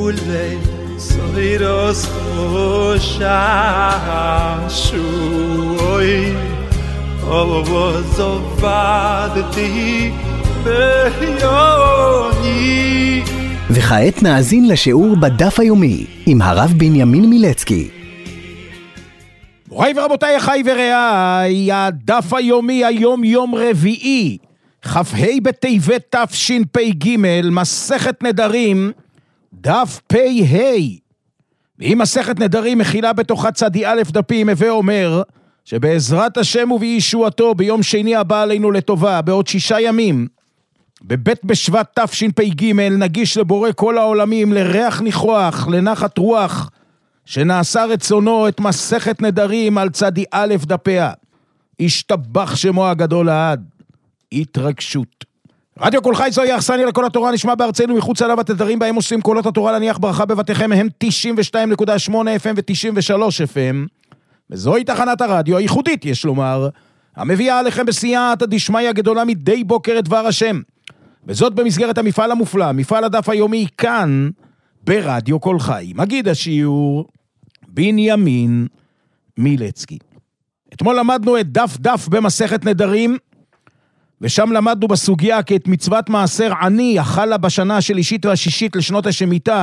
ule soiros shashui ovozovadti beyoni. וכעת נאזין לשיעור בדף היומי עם הרב בנימין מילצקי. מוריי ורבותיי, אחיי ורעיי, הדף היומי היום יום רביעי, כ"ה בטבת תשפ"ג, מסכת נדרים, דף פ"ה. והיא מסכת נדרים מכילה בתוכה צדי א' דפים, הווה אומר שבעזרת השם ובישועתו ביום שני הבא עלינו לטובה, בעוד 6 ימים, בבית בשבט תשפ"ג, נגיש לבורא כל העולמים לריח ניחוח, לנחת רוח, שנעשה רצונו את מסכת נדרים על צדי א' דפיה. השתבח שמו הגדול לעד. התרגשות. רדיו כל חי זוהי אכסניה לכל התורה, נשמע בארצנו מחוץ עליו התדרים בהם עושים קולות התורה להניח ברכה בבתיכם, הם 92.8 FM ו-93 FM. וזוהי תחנת הרדיו הייחודית, יש לומר, המביאה עליכם בסייעתא דשמיא גדולה מדי בוקר את דבר השם. וזאת במסגרת המפעל המופלא, מפעל הדף היומי כאן, ברדיו כל חי. מגיד השיעור, בנימין מילצקי. אתמול למדנו את דף במסכת נדרים, ושם למדנו בסוגיה כי את מצוות מעשר עני החלה בשנה השלישית והשישית לשנות השמיטה,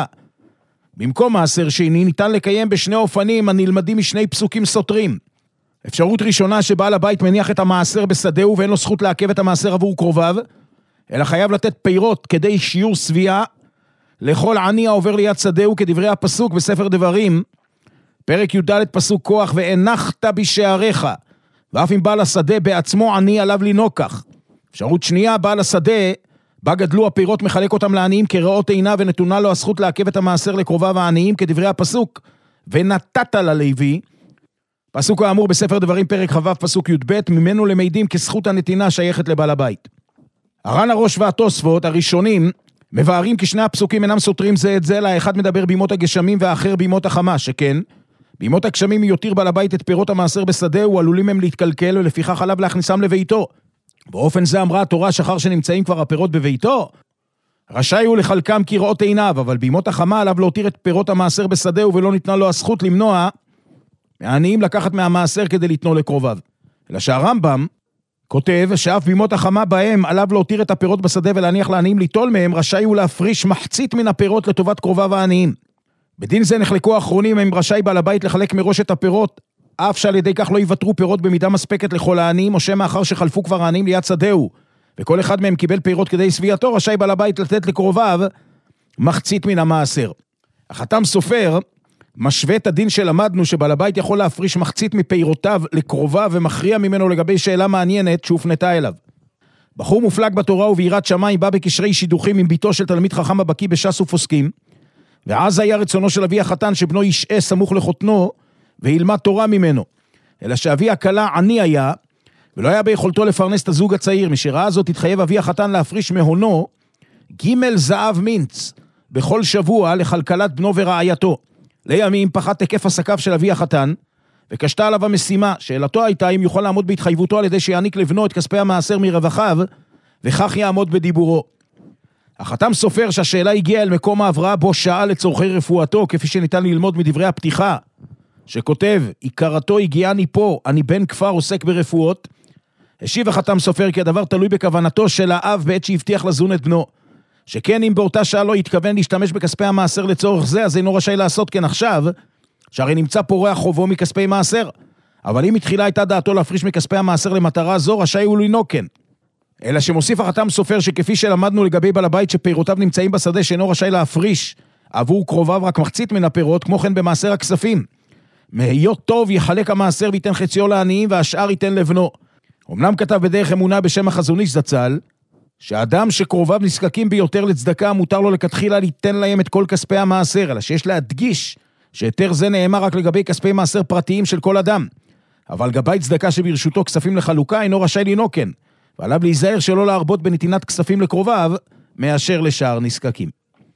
במקום מעשר שני ניתן לקיים בשני אופנים הנלמדים משני פסוקים סותרים. אפשרות ראשונה שבעל הבית מניח את המעשר בשדהו ואין לו זכות לעכב את המעשר עבור קרוביו, אלא חייב לתת פירות כדי שיעור סביעה לכל עני העובר ליד שדהו, כדברי הפסוק בספר דברים, פרק י"ד פסוק כוח, והנחת בשעריך, ואף אם בעל השדה בעצמו עני עליו לנוקח. אפשרות שנייה, בעל השדה, בה גדלו הפירות מחלק אותם לעניים כראות עינה, ונתונה לו הזכות לעכב את המעשר לקרוביו העניים, כדברי הפסוק, ונתת ללוי. פסוק האמור בספר דברים פרק ח"ו פסוק י"ב, ממנו למדים כזכות הנתינה שייכת לבעל הבית. הר"ן הראש והתוספות הראשונים מבארים כי שני הפסוקים אינם סותרים זה את זה, האחד מדבר בימות הגשמים והאחר בימות החמה, שכן בימות הגשמים יותיר בעל הבית את פירות המעשר בשדהו, עלולים הם להתקלקל, ולפיכך עליו להכניסם לביתו. באופן זה אמרה התורה שחר שנמצאים כבר הפירות בביתו, רשאי הוא לחלקם כראות עיניו, אבל בימות החמה עליו להותיר את פירות המעשר בשדהו, ולא ניתנה לו הזכות למנוע מהעניים לקחת מהמעשר כדי לתנו לקרוביו. אלא שהרמב"ם כותב שאף בימות החמה בהם עליו להותיר את הפירות בשדה ולהניח לעניים ליטול מהם, רשאי הוא להפריש מחצית מן הפירות לטובת קרוביו העניים. בדין זה נחלקו האחרונים אם רשאי בעל הבית לחלק מראש את הפירות, אף שעל ידי כך לא יוותרו פירות במידה מספקת לכל העניים, או שמאחר שחלפו כבר העניים ליד שדהו, וכל אחד מהם קיבל פירות כדי סביעתו, רשאי בעל הבית לתת לקרוביו מחצית מן המעשר. החתם סופר משווה את הדין שלמדנו שבעל הבית יכול להפריש מחצית מפירותיו לקרוביו, ומכריע ממנו לגבי שאלה מעניינת שהופנתה אליו. בחור מופלג בתורה וביראת שמיים בא בקשרי שידוכים עם ביתו של תלמיד חכם הבקי בש"ס ופוסקים, ואז היה רצונו של אבי החתן שבנו ישעה סמוך לחותנו וילמד תורה ממנו. אלא שאבי הכלה עני היה, ולא היה ביכולתו לפרנס את הזוג הצעיר. משראה זאת התחייב אבי החתן להפריש מהונו ג' זהב מינץ בכל שבוע לכלכלת בנו ורעייתו. לימים פחת היקף עסקיו של אבי החתן, וקשתה עליו המשימה. שאלתו הייתה אם יוכל לעמוד בהתחייבותו על ידי שיעניק לבנו את כספי המעשר מרווחיו, וכך יעמוד בדיבורו. החתם סופר שהשאלה הגיעה אל מקום ההבראה בו שאל לצורכי רפואתו, כפי שניתן ללמוד מדברי הפתיחה, שכותב, עיקרתו הגיעני פה, אני בן כפר עוסק ברפואות. השיב החתם סופר כי הדבר תלוי בכוונתו של האב בעת שהבטיח לזון את בנו, שכן אם באותה שעה לא התכוון להשתמש בכספי המעשר לצורך זה, אז אינו רשאי לעשות כן עכשיו, שהרי נמצא פורע חובו מכספי מעשר. אבל אם התחילה הייתה דעתו להפריש מכספי המעשר למטרה זו, רשאי הוא לנהוג כן. אלא שמוסיף החתם סופר שכפי שלמדנו לגבי בעל הבית שפירותיו נמצאים בשדה, שאינו רשאי להפריש עבור קרוביו רק מחצית מן הפירות, כמו כן במעשר הכספים, מהיות טוב יחלק המעשר ויתן חציו לעניים והשאר ייתן לבנו. אמנם כתב בדרך אמונה בשם החזון איש זצ"ל, שאדם שקרוביו נזקקים ביותר לצדקה, מותר לו לכתחילה ליתן להם את כל כספי המעשר, אלא שיש להדגיש שיותר זה נאמר רק לגבי כספי מעשר פרטיים של כל אדם, אבל גבי צדקה שברשותו כספים לחלוקה אינו רשאי לנהוג כן, ועליו להיזהר שלא להרבות בנתינת כספים לקרוביו מאשר לשאר נזקקים.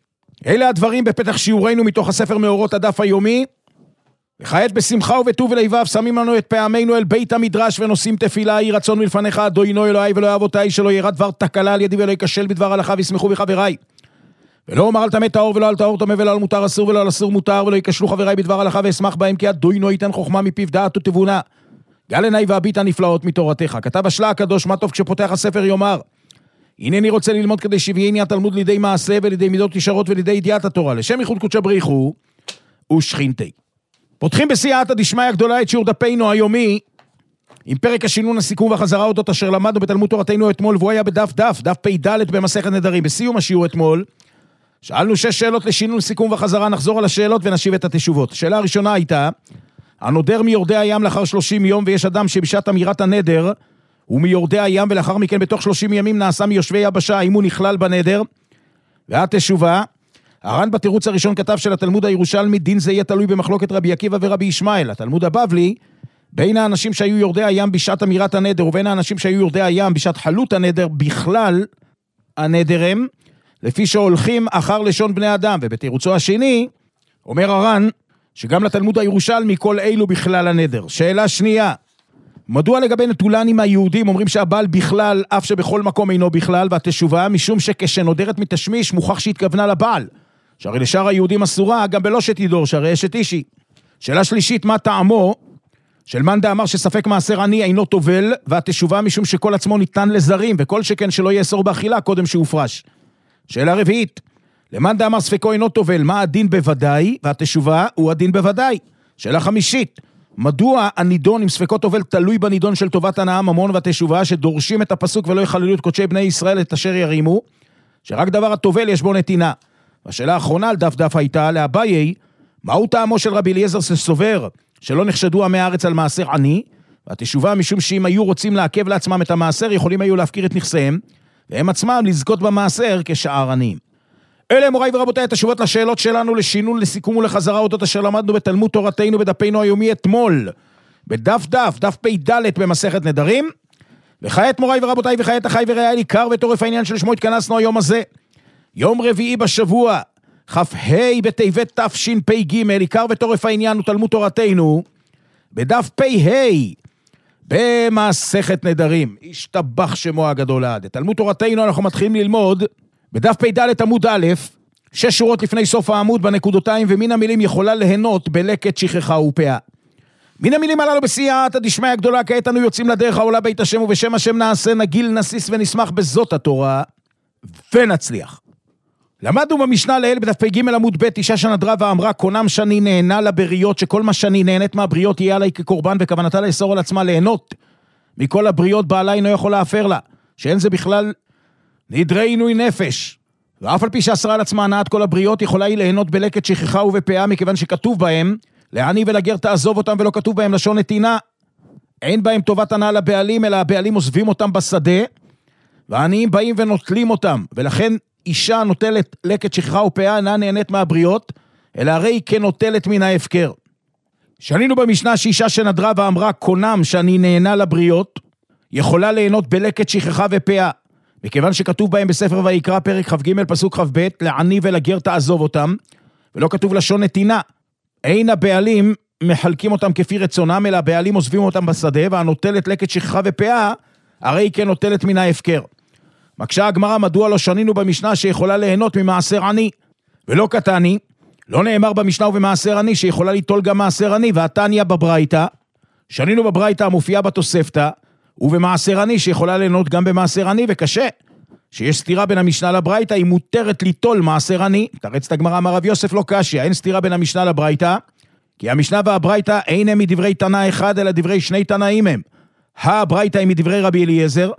אלה הדברים בפתח שיעורנו מתוך הספר מאורות הדף היומי. וכעת בשמחה ובטוב ולבב שמים לנו את פעמינו אל בית המדרש ונושאים תפילה. יהי רצון מלפניך אדוני אלוהי ואלוהי אבותיי שלא ירא דבר תקלה על ידי ולא ייכשל בדבר הלכה וישמחו בחבריי. ולא אומר על טמא טהור ולא על טהור טמא ולא על מותר אסור ולא על אסור מותר, ולא יקשלו חבריי בדבר הלכה ואשמח בהם, כי הדוינו ייתן חוכמה מפיו דעת ותבונה. גל עיני והביט הנפלאות מתורתך. כתב השלה הקדוש, מה טוב כשפותח הספר יאמר, הנני רוצה ללמוד כדי שביעני התלמוד לידי מעשה ולידי מידות ישרות ולידי ידיעת התורה, לשם ייחוד קודשא בריחו ושכינתי. פותחים בסייעתא דשמיא הגדולה את שיעור דפנו היומי, עם פרק השינון, הסיכום והחזרה אודות אשר למדנו בתלמוד תורתנו אתמול, והוא היה בדף פ"ד במסכת נדרים. בסיום השיעור אתמול, שאלנו 6 שאלות לשינון, סיכום וחזרה, נחזור על השאלות ונשיב את התשובות. השאלה הראשונה הייתה, הנודר מיורדי הים לאחר 30 יום, ויש אדם שבשעת אמירת הנדר, הוא מיורדי הים, ולאחר מכן בתוך 30 ימים נעשה מיושבי יבשה, האם הוא נכלל בנדר? והתשובה, הר"ן בתירוץ הראשון כתב של התלמוד הירושלמי, דין זה יהיה תלוי במחלוקת רבי עקיבא ורבי ישמעאל. התלמוד הבבלי, בין האנשים שהיו יורדי הים בשעת אמירת הנדר, ובין האנשים שהיו יורדי הים בשעת חלות הנדר, בכלל הנדרם, לפי שהולכים אחר לשון בני אדם. ובתירוצו השני, אומר הר"ן, שגם לתלמוד הירושלמי כל אלו בכלל הנדר. שאלה שנייה, מדוע לגבי נטולנים היהודים אומרים שהבעל בכלל, אף שבכל מקום אינו בכלל? והתשובה, משום שכשנודרת מתשמיש מוכח שהתכוונה לבעל, שהרי לשאר היהודים אסורה, גם בלא שתידור, שהרי אשת אישי. שאלה שלישית, מה טעמו של מאן דאמר שספק מעשר עני אינו טובל? והתשובה, משום שכל עצמו ניתן לזרים, וכל שכן שלא יאסור באכילה קודם שהופרש. שאלה רביעית, למאן דאמר ספקו אינו טובל, מה הדין בוודאי? והתשובה, הוא הדין בוודאי. שאלה חמישית, מדוע הנידון עם ספקו טובל תלוי בנידון של טובת הנאה ממון? והתשובה, שדורשים את הפסוק ולא יחללו את קודשי בני ישראל את אשר ירימו, שרק דבר הטובל יש בו נתינה. והשאלה האחרונה על דף הייתה לאביי, מהו טעמו של רבי אליעזר שסובר שלא נחשדו עמי הארץ על מעשר עני? והתשובה, משום שאם היו רוצים לעכב לעצמם את המעשר, יכולים היו להפקיר את נכסיהם, והם עצמם לזכות במעשר כשאר עניים. אלה מוריי ורבותיי התשובות לשאלות שלנו, לשינון, לסיכום ולחזרה אודות אשר למדנו בתלמוד תורתנו בדפנו היומי אתמול, דף פ"ד במסכת נדרים. וכעת מוריי ורבותיי, וכעת אחי ורעיי, עיקר וטורף העניין שלשמו התכנסנו היום הזה, יום רביעי בשבוע, כ"ה בטבת תשפ"ג, עיקר וטורף העניין הוא תלמוד תורתנו בדף פ"ה במסכת נדרים. השתבח שמו הגדול לעד. תלמוד תורתנו אנחנו מתחילים ללמוד בדף פ"ד עמוד א', 6 שורות לפני סוף העמוד בנקודותיים, ומן המילים יכולה ליהנות בלקט שכחה ופאה. מן המילים הללו בסייעתא דשמיא הגדולה, כעת אנו יוצאים לדרך העולה בית השם, ובשם השם נעשה, נגיל, נסיס ונשמח בזאת התורה ונצליח. למדנו במשנה לעיל בדף פ"ג עמוד ב', אישה שנדרה ואמרה, קונם שאני נהנה לבריות, שכל מה שאני נהנית מהבריות יהיה עליי כקורבן, וכוונתה לאסור על עצמה ליהנות מכל הבריות, בעלה אינו יכול להפר לה, שאין זה בכלל נדרי עינוי נפש. ואף על פי שאסרה על עצמה הנעת כל הבריות, יכולה היא ליהנות בלקט שכחה ובפאה, מכיוון שכתוב בהם לעני ולגר תעזוב אותם, ולא כתוב בהם לשון נתינה. אין בהם טובת הנאה לבעלים, אלא הבעלים עוזבים אותם בשדה, והעניים באים ונוטלים אותם, ולכן אישה נוטלת לקט שכחה ופאה אינה נהנית מהבריות, אלא הרי היא כנוטלת מן ההפקר. שנינו במשנה שאישה שנדרה ואמרה, קונם שאני נהנה לבריות, יכולה ליהנות בלקט שכחה ופאה, מכיוון שכתוב בהם בספר ויקרא פרק כ"ג פסוק כ"ב, לעני ולגר תעזוב אותם, ולא כתוב לשון נתינה. אין הבעלים מחלקים אותם כפי רצונם, אלא הבעלים עוזבים אותם בשדה, והנוטלת לקט שכחה ופאה, הרי היא כנוטלת מן ההפקר. מקשה הגמרא, מדוע לא שנינו במשנה שיכולה ליהנות ממעשר עני ולא קטני? לא נאמר במשנה ובמעשר עני שיכולה ליטול גם מעשר עני, והתניא בברייתא, שנינו בברייתא המופיעה בתוספתא, ובמעשר עני שיכולה ליהנות גם במעשר עני, וקשה שיש סתירה בין המשנה לברייתא, היא מותרת ליטול מעשר עני. תרץ הגמרא, אמר רב יוסף, לא קשיא, אין סתירה בין המשנה לברייתא, כי המשנה והברייתא אין הם מדברי תנא אחד, אלא דברי שני תנאים הם. הברייתא היא מדברי רבי אליעזר,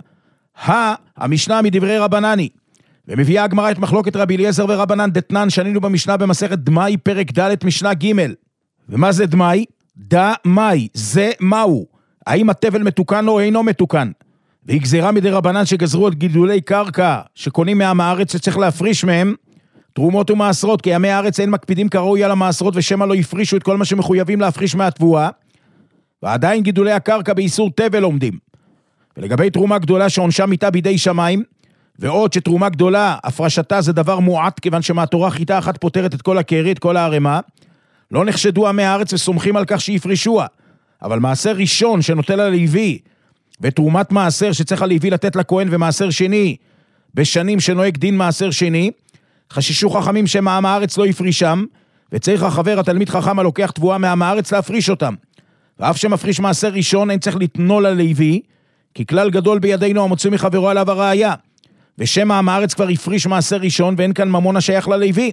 המשנה מדברי רבנני. ומביאה הגמרא את מחלוקת רבי אליעזר ורבנן דתנן, שנינו במשנה במסכת דמאי פרק ד' משנה ג'. ומה זה דמאי? דמאי, זה מהו? האם התבל מתוקן או אינו מתוקן? והיא גזירה מדי רבנן שגזרו את גידולי קרקע שקונים מעם הארץ שצריך להפריש מהם תרומות ומעשרות, כי עמי הארץ אין מקפידים כראוי על המעשרות, ושמה לא יפרישו את כל מה שמחויבים להפריש מהתבואה, ועדיין גידולי הקרקע באיסור תבל עומדים. ולגבי תרומה גדולה שעונשה מיתה בידי שמיים, ועוד שתרומה גדולה, הפרשתה זה דבר מועט, כיוון שמהתורה חיטה אחת פותרת את כל הקרי, את כל הערמה, לא נחשדו עמי הארץ וסומכים על כך שיפרישוה. אבל מעשר ראשון שנוטל הלוי, ותרומת מעשר שצריך הלוי לתת לכהן, ומעשר שני, בשנים שנוהג דין מעשר שני, חששו חכמים שמעם הארץ לא יפרישם, וצריך החבר התלמיד חכם הלוקח תבואה מעם הארץ להפריש אותם. ואף שמפריש מעשר ראשון אין צריך לתנול ללוי, כי כלל גדול בידינו המוציא מחברו עליו הראיה, ושם העם הארץ כבר יפריש מעשר ראשון ואין כאן ממון השייך ללוי.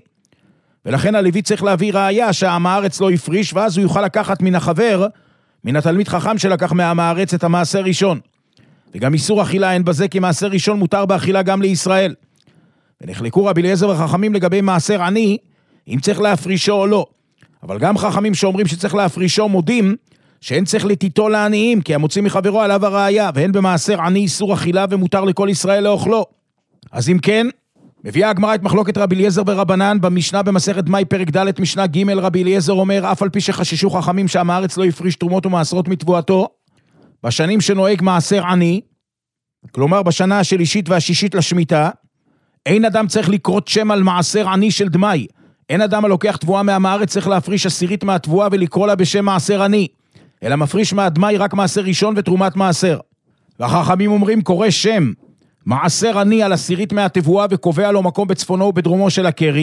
ולכן הלוי צריך להביא ראיה שהעם הארץ לא יפריש, ואז הוא יוכל לקחת מן החבר, מן התלמיד חכם שלקח מהעם הארץ את המעשר ראשון. וגם איסור אכילה אין בזה, כי מעשר ראשון מותר באכילה גם לישראל. ונחלקו רבי אליעזר וחכמים לגבי מעשר עני, אם צריך להפרישו או לא. אבל גם חכמים שאומרים שצריך להפרישו מודים, שאין צריך לתיתו לעניים, כי המוציא מחברו עליו הראיה, ואין במעשר עני איסור אכילה ומותר לכל ישראל לאוכלו. אז אם כן, מביאה הגמרא את מחלוקת רבי אליעזר ורבנן במשנה במסכת מאי פרק ד' משנה ג'. רבי אליעזר אומר, אף על פי שחששו חכמים שעם הארץ לא יפריש תרומות ומעשרות מתבואתו, בשנים שנוהג מעשר עני, כלומר בשנה השלישית והשישית לשמיטה, אין אדם צריך לקרות שם על מעשר עני של דמי. אין אדם הלוקח תבואה מעם הארץ צריך להפריש עשירית מהתבואה ולקרוא לה בשם מעשר עני, אלא מפריש מהדמי רק מעשר ראשון ותרומת מעשר. והחכמים אומרים, קורא שם מעשר עני על עשירית מהתבואה וקובע לו מקום בצפונו ובדרומו של הקרי,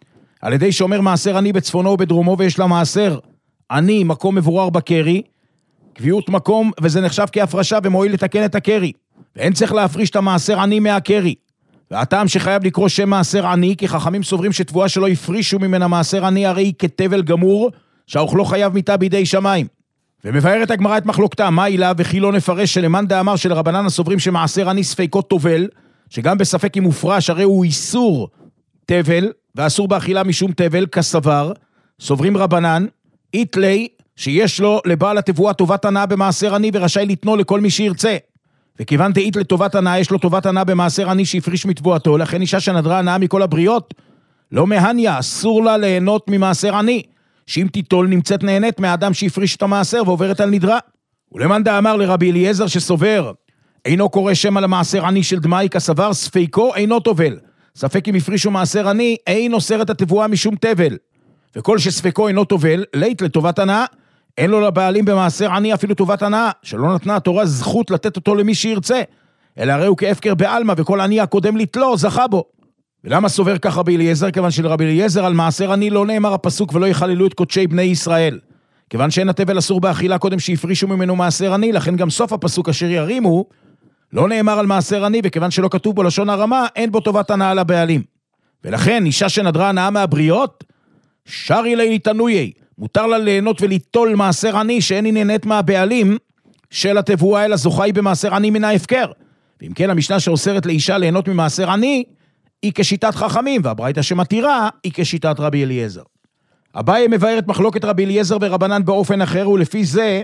על ידי שאומר מעשר עני בצפונו ובדרומו ויש לה מעשר עני מקום מבורר בקרי, קביעות מקום, וזה נחשב כהפרשה ומועיל לתקן את הקרי, ואין צריך להפריש את המעשר עני מהקרי. והטעם שחייב לקרוא שם מעשר עני, כי חכמים סוברים שתבואה שלא יפרישו ממנה מעשר עני, הרי היא כתבל גמור, שהאוכלו חייב מיתה בידי שמיים. ומבארת הגמרא את מחלוקתה, מה אילה וכי לא נפרש שלמאן דאמר שלרבנן הסוברים שמעשר עני ספקות טובל, שגם בספק אם מופרש, הרי הוא איסור תבל, ואסור באכילה משום תבל, כסבר, סוברים רבנן, איתלי, שיש לו לבעל התבואה טובת הנאה במעשר עני, ורשאי לתנו לכל מי שירצה. וכיוון דאית לטובת הנאה, יש לו טובת הנאה במעשר עני שיפריש מתבואתו, לכן אישה שנדרה הנאה מכל הבריות, לא מהניה, אסור לה ליהנות ממעשר עני, שאם תיטול נמצאת נהנית מהאדם שיפריש את המעשר ועוברת על נדרה. ולמאן דאמר לרבי אליעזר שסובר, אינו קורא שם על המעשר עני של דמי, כסבר ספקו אינו טובל. ספק אם יפרישו מעשר עני, אין אוסר את התבואה משום תבל. וכל שספקו אינו טובל, לית לטובת הנאה, אין לו לבעלים במעשר עני אפילו טובת הנאה, שלא נתנה התורה זכות לתת אותו למי שירצה, אלא הרי הוא כאפקר בעלמא, וכל עני הקודם לתלו זכה בו. ולמה סובר כך רבי אליעזר? כיוון שלרבי אליעזר על מעשר עני לא נאמר הפסוק ולא יחללו את קודשי בני ישראל. כיוון שאין התבל אסור באכילה קודם שיפרישו ממנו מעשר עני, לכן גם סוף הפסוק אשר ירימו, לא נאמר על מעשר עני, וכיוון שלא כתוב בו לשון הרמה, אין בו טובת הנאה לבעלים. ולכן אישה שנדרה הנאה מהבריות, שרי לי תנויי, מותר לה ליהנות וליטול מעשר עני, שאין היא נהנית מהבעלים של התבואה, אלא זוכה היא במעשר עני מן ההפקר. ואם כן, המשנה שאוסרת לאישה ליהנות ממעשר עני, היא כשיטת חכמים, והברייתא שמתירה היא כשיטת רבי אליעזר. אביי מבאר את מחלוקת רבי אליעזר ורבנן באופן אחר, ולפי זה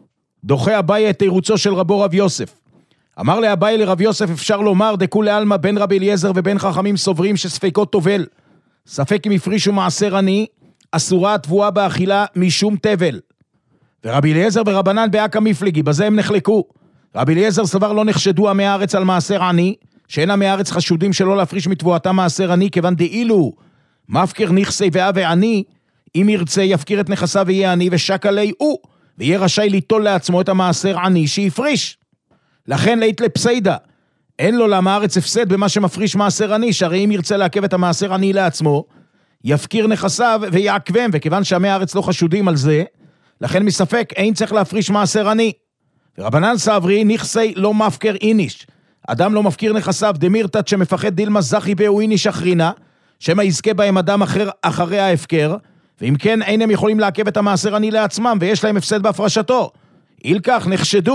דוחה אביי את תירוצו של רבו רב יוסף. אמר לאביי לרב יוסף, אפשר לומר דכולי עלמא בין רבי אליעזר ובין חכמים סוברים שספקות טובל, ספק אם יפרישו מעשר עני, אסורה התבואה באכילה משום תבל. ורבי אליעזר ורבנן באקא מפלגי, בזה הם נחלקו. רבי אליעזר סבר לא נחשדו עמי הארץ על מעשר עני, שאין עמי הארץ חשודים שלא להפריש מתבואתם מעשר עני, כיוון דאילו מפקר נכסי ואהבה עני, אם ירצה יפקיר את נכסיו ויהיה עני, ושק עלי הוא, ויהיה רשאי ליטול לעצמו את המעשר עני שיפריש. לכן לית לפסיידה, אין לו לעם הארץ הפסד במה שמפריש מעשר עני, שהרי אם ירצה לעכב את המעשר עני לעצמו, יפקיר נכסיו ויעכבם, וכיוון שעמי הארץ לא חשודים על זה, לכן מספק אין צריך להפריש מעשר עני. ורבנן סברי, נכסי לא מפקר איניש, אדם לא מפקיר נכסיו, דמירתת שמפחד דילמה זכי באו איניש אחרינה, שמה יזכה בהם אדם אחרי ההפקר, ואם כן אינם יכולים לעכב את המעשר עני לעצמם, ויש להם הפסד בהפרשתו. אילכך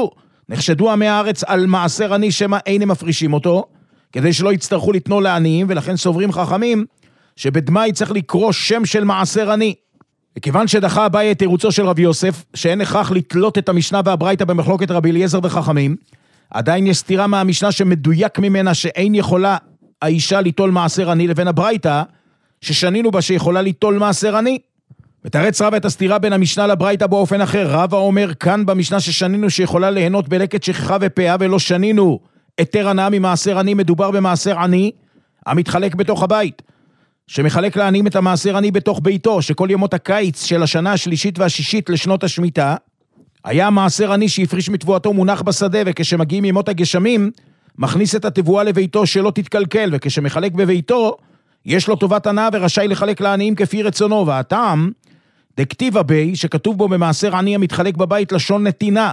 נחשדו עמי הארץ על מעשר עני שמה אינם מפרישים אותו, כדי שלא יצטרכו לתנו לעניים, ולכן סוברים חכמים, שבדמי צריך לקרוא שם של מעשר עני. וכיוון שדחה אביי את תירוצו של רבי יוסף, שאין הכרח לתלות את המשנה והברייתא במחלוקת רבי אליעזר וחכמים, עדיין יש סתירה מהמשנה שמדויק ממנה שאין יכולה האישה ליטול מעשר עני, לבין הברייתא ששנינו בה שיכולה ליטול מעשר עני. מתרץ רבא את הסתירה בין המשנה לברייתא באופן אחר. רבא אומר כאן במשנה ששנינו שיכולה ליהנות בלקט שכחה ופאה, ולא שנינו היתר הנאה ממעשר עני, מדובר במעשר עני המתחלק בתוך הבית, שמחלק לעניים את המעשר עני בתוך ביתו, שכל ימות הקיץ של השנה השלישית והשישית לשנות השמיטה, היה מעשר עני שהפריש מתבואתו מונח בשדה, וכשמגיעים ימות הגשמים, מכניס את התבואה לביתו שלא תתקלקל, וכשמחלק בביתו, יש לו טובת הנאה ורשאי לחלק לעניים כפי רצונו, והטעם, דכתיבה בי, שכתוב בו במעשר עני המתחלק בבית לשון נתינה,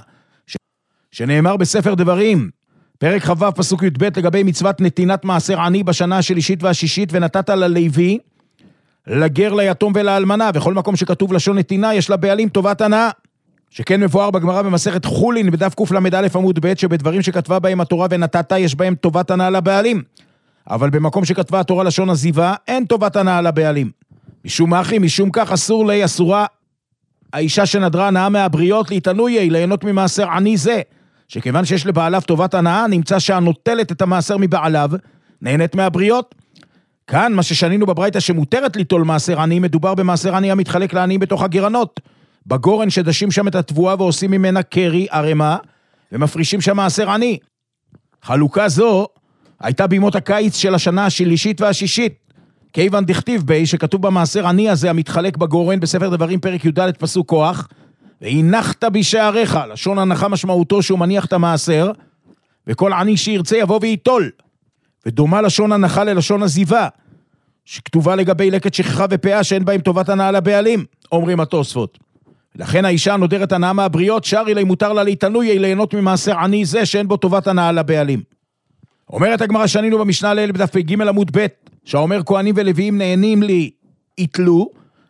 שנאמר בספר דברים, פרק ח"ו פסוק י"ב לגבי מצוות נתינת מעשר עני בשנה השלישית והשישית, ונתת ללוי, לגר, ליתום ולאלמנה, וכל מקום שכתוב לשון נתינה יש לבעלים טובת הנאה. שכן מבואר בגמרא במסכת חולין בדף קל"א עמוד ב' שבדברים שכתבה בהם התורה ונתת יש בהם טובת הנאה לבעלים. אבל במקום שכתבה התורה לשון עזיבה אין טובת הנאה לבעלים. משום אחי, משום כך אסורה האישה שנדרה הנאה מהבריות להתענויה, ליהנות ממעשר עני זה, שכיוון שיש לבעליו טובת הנאה, נמצא שהנוטלת את המעשר מבעליו נהנית מהבריות. כאן מה ששנינו בברייתא שמותרת ליטול מעשר עני, מדובר במעשר עני המתחלק לעניים בתוך הגרנות, בגורן שדשים שם את התבואה ועושים ממנה קרי, ערמה, ומפרישים שם מעשר עני. חלוקה זו הייתה בימות הקיץ של השנה השלישית והשישית, כיוון דכתיב בי, שכתוב במעשר עני הזה המתחלק בגורן בספר דברים פרק י"ד פסוק כוח, והנחת בשעריך, לשון הנחה משמעותו שהוא מניח את המעשר, וכל עני שירצה יבוא ויטול. ודומה לשון הנחה ללשון עזיבה, שכתובה לגבי לקט שכחה ופאה שאין בהם טובת הנאה לבעלים, אומרים התוספות. לכן האישה הנודרת הנאה מהבריות, שרי לי מותר לה להתענויה ליהנות ממעשר עני זה שאין בו טובת הנאה לבעלים. אומרת הגמרא שנינו במשנה לאל בדף פ"ג עמוד ב', שאומר כהנים ולוויים נהנים לי יתלו,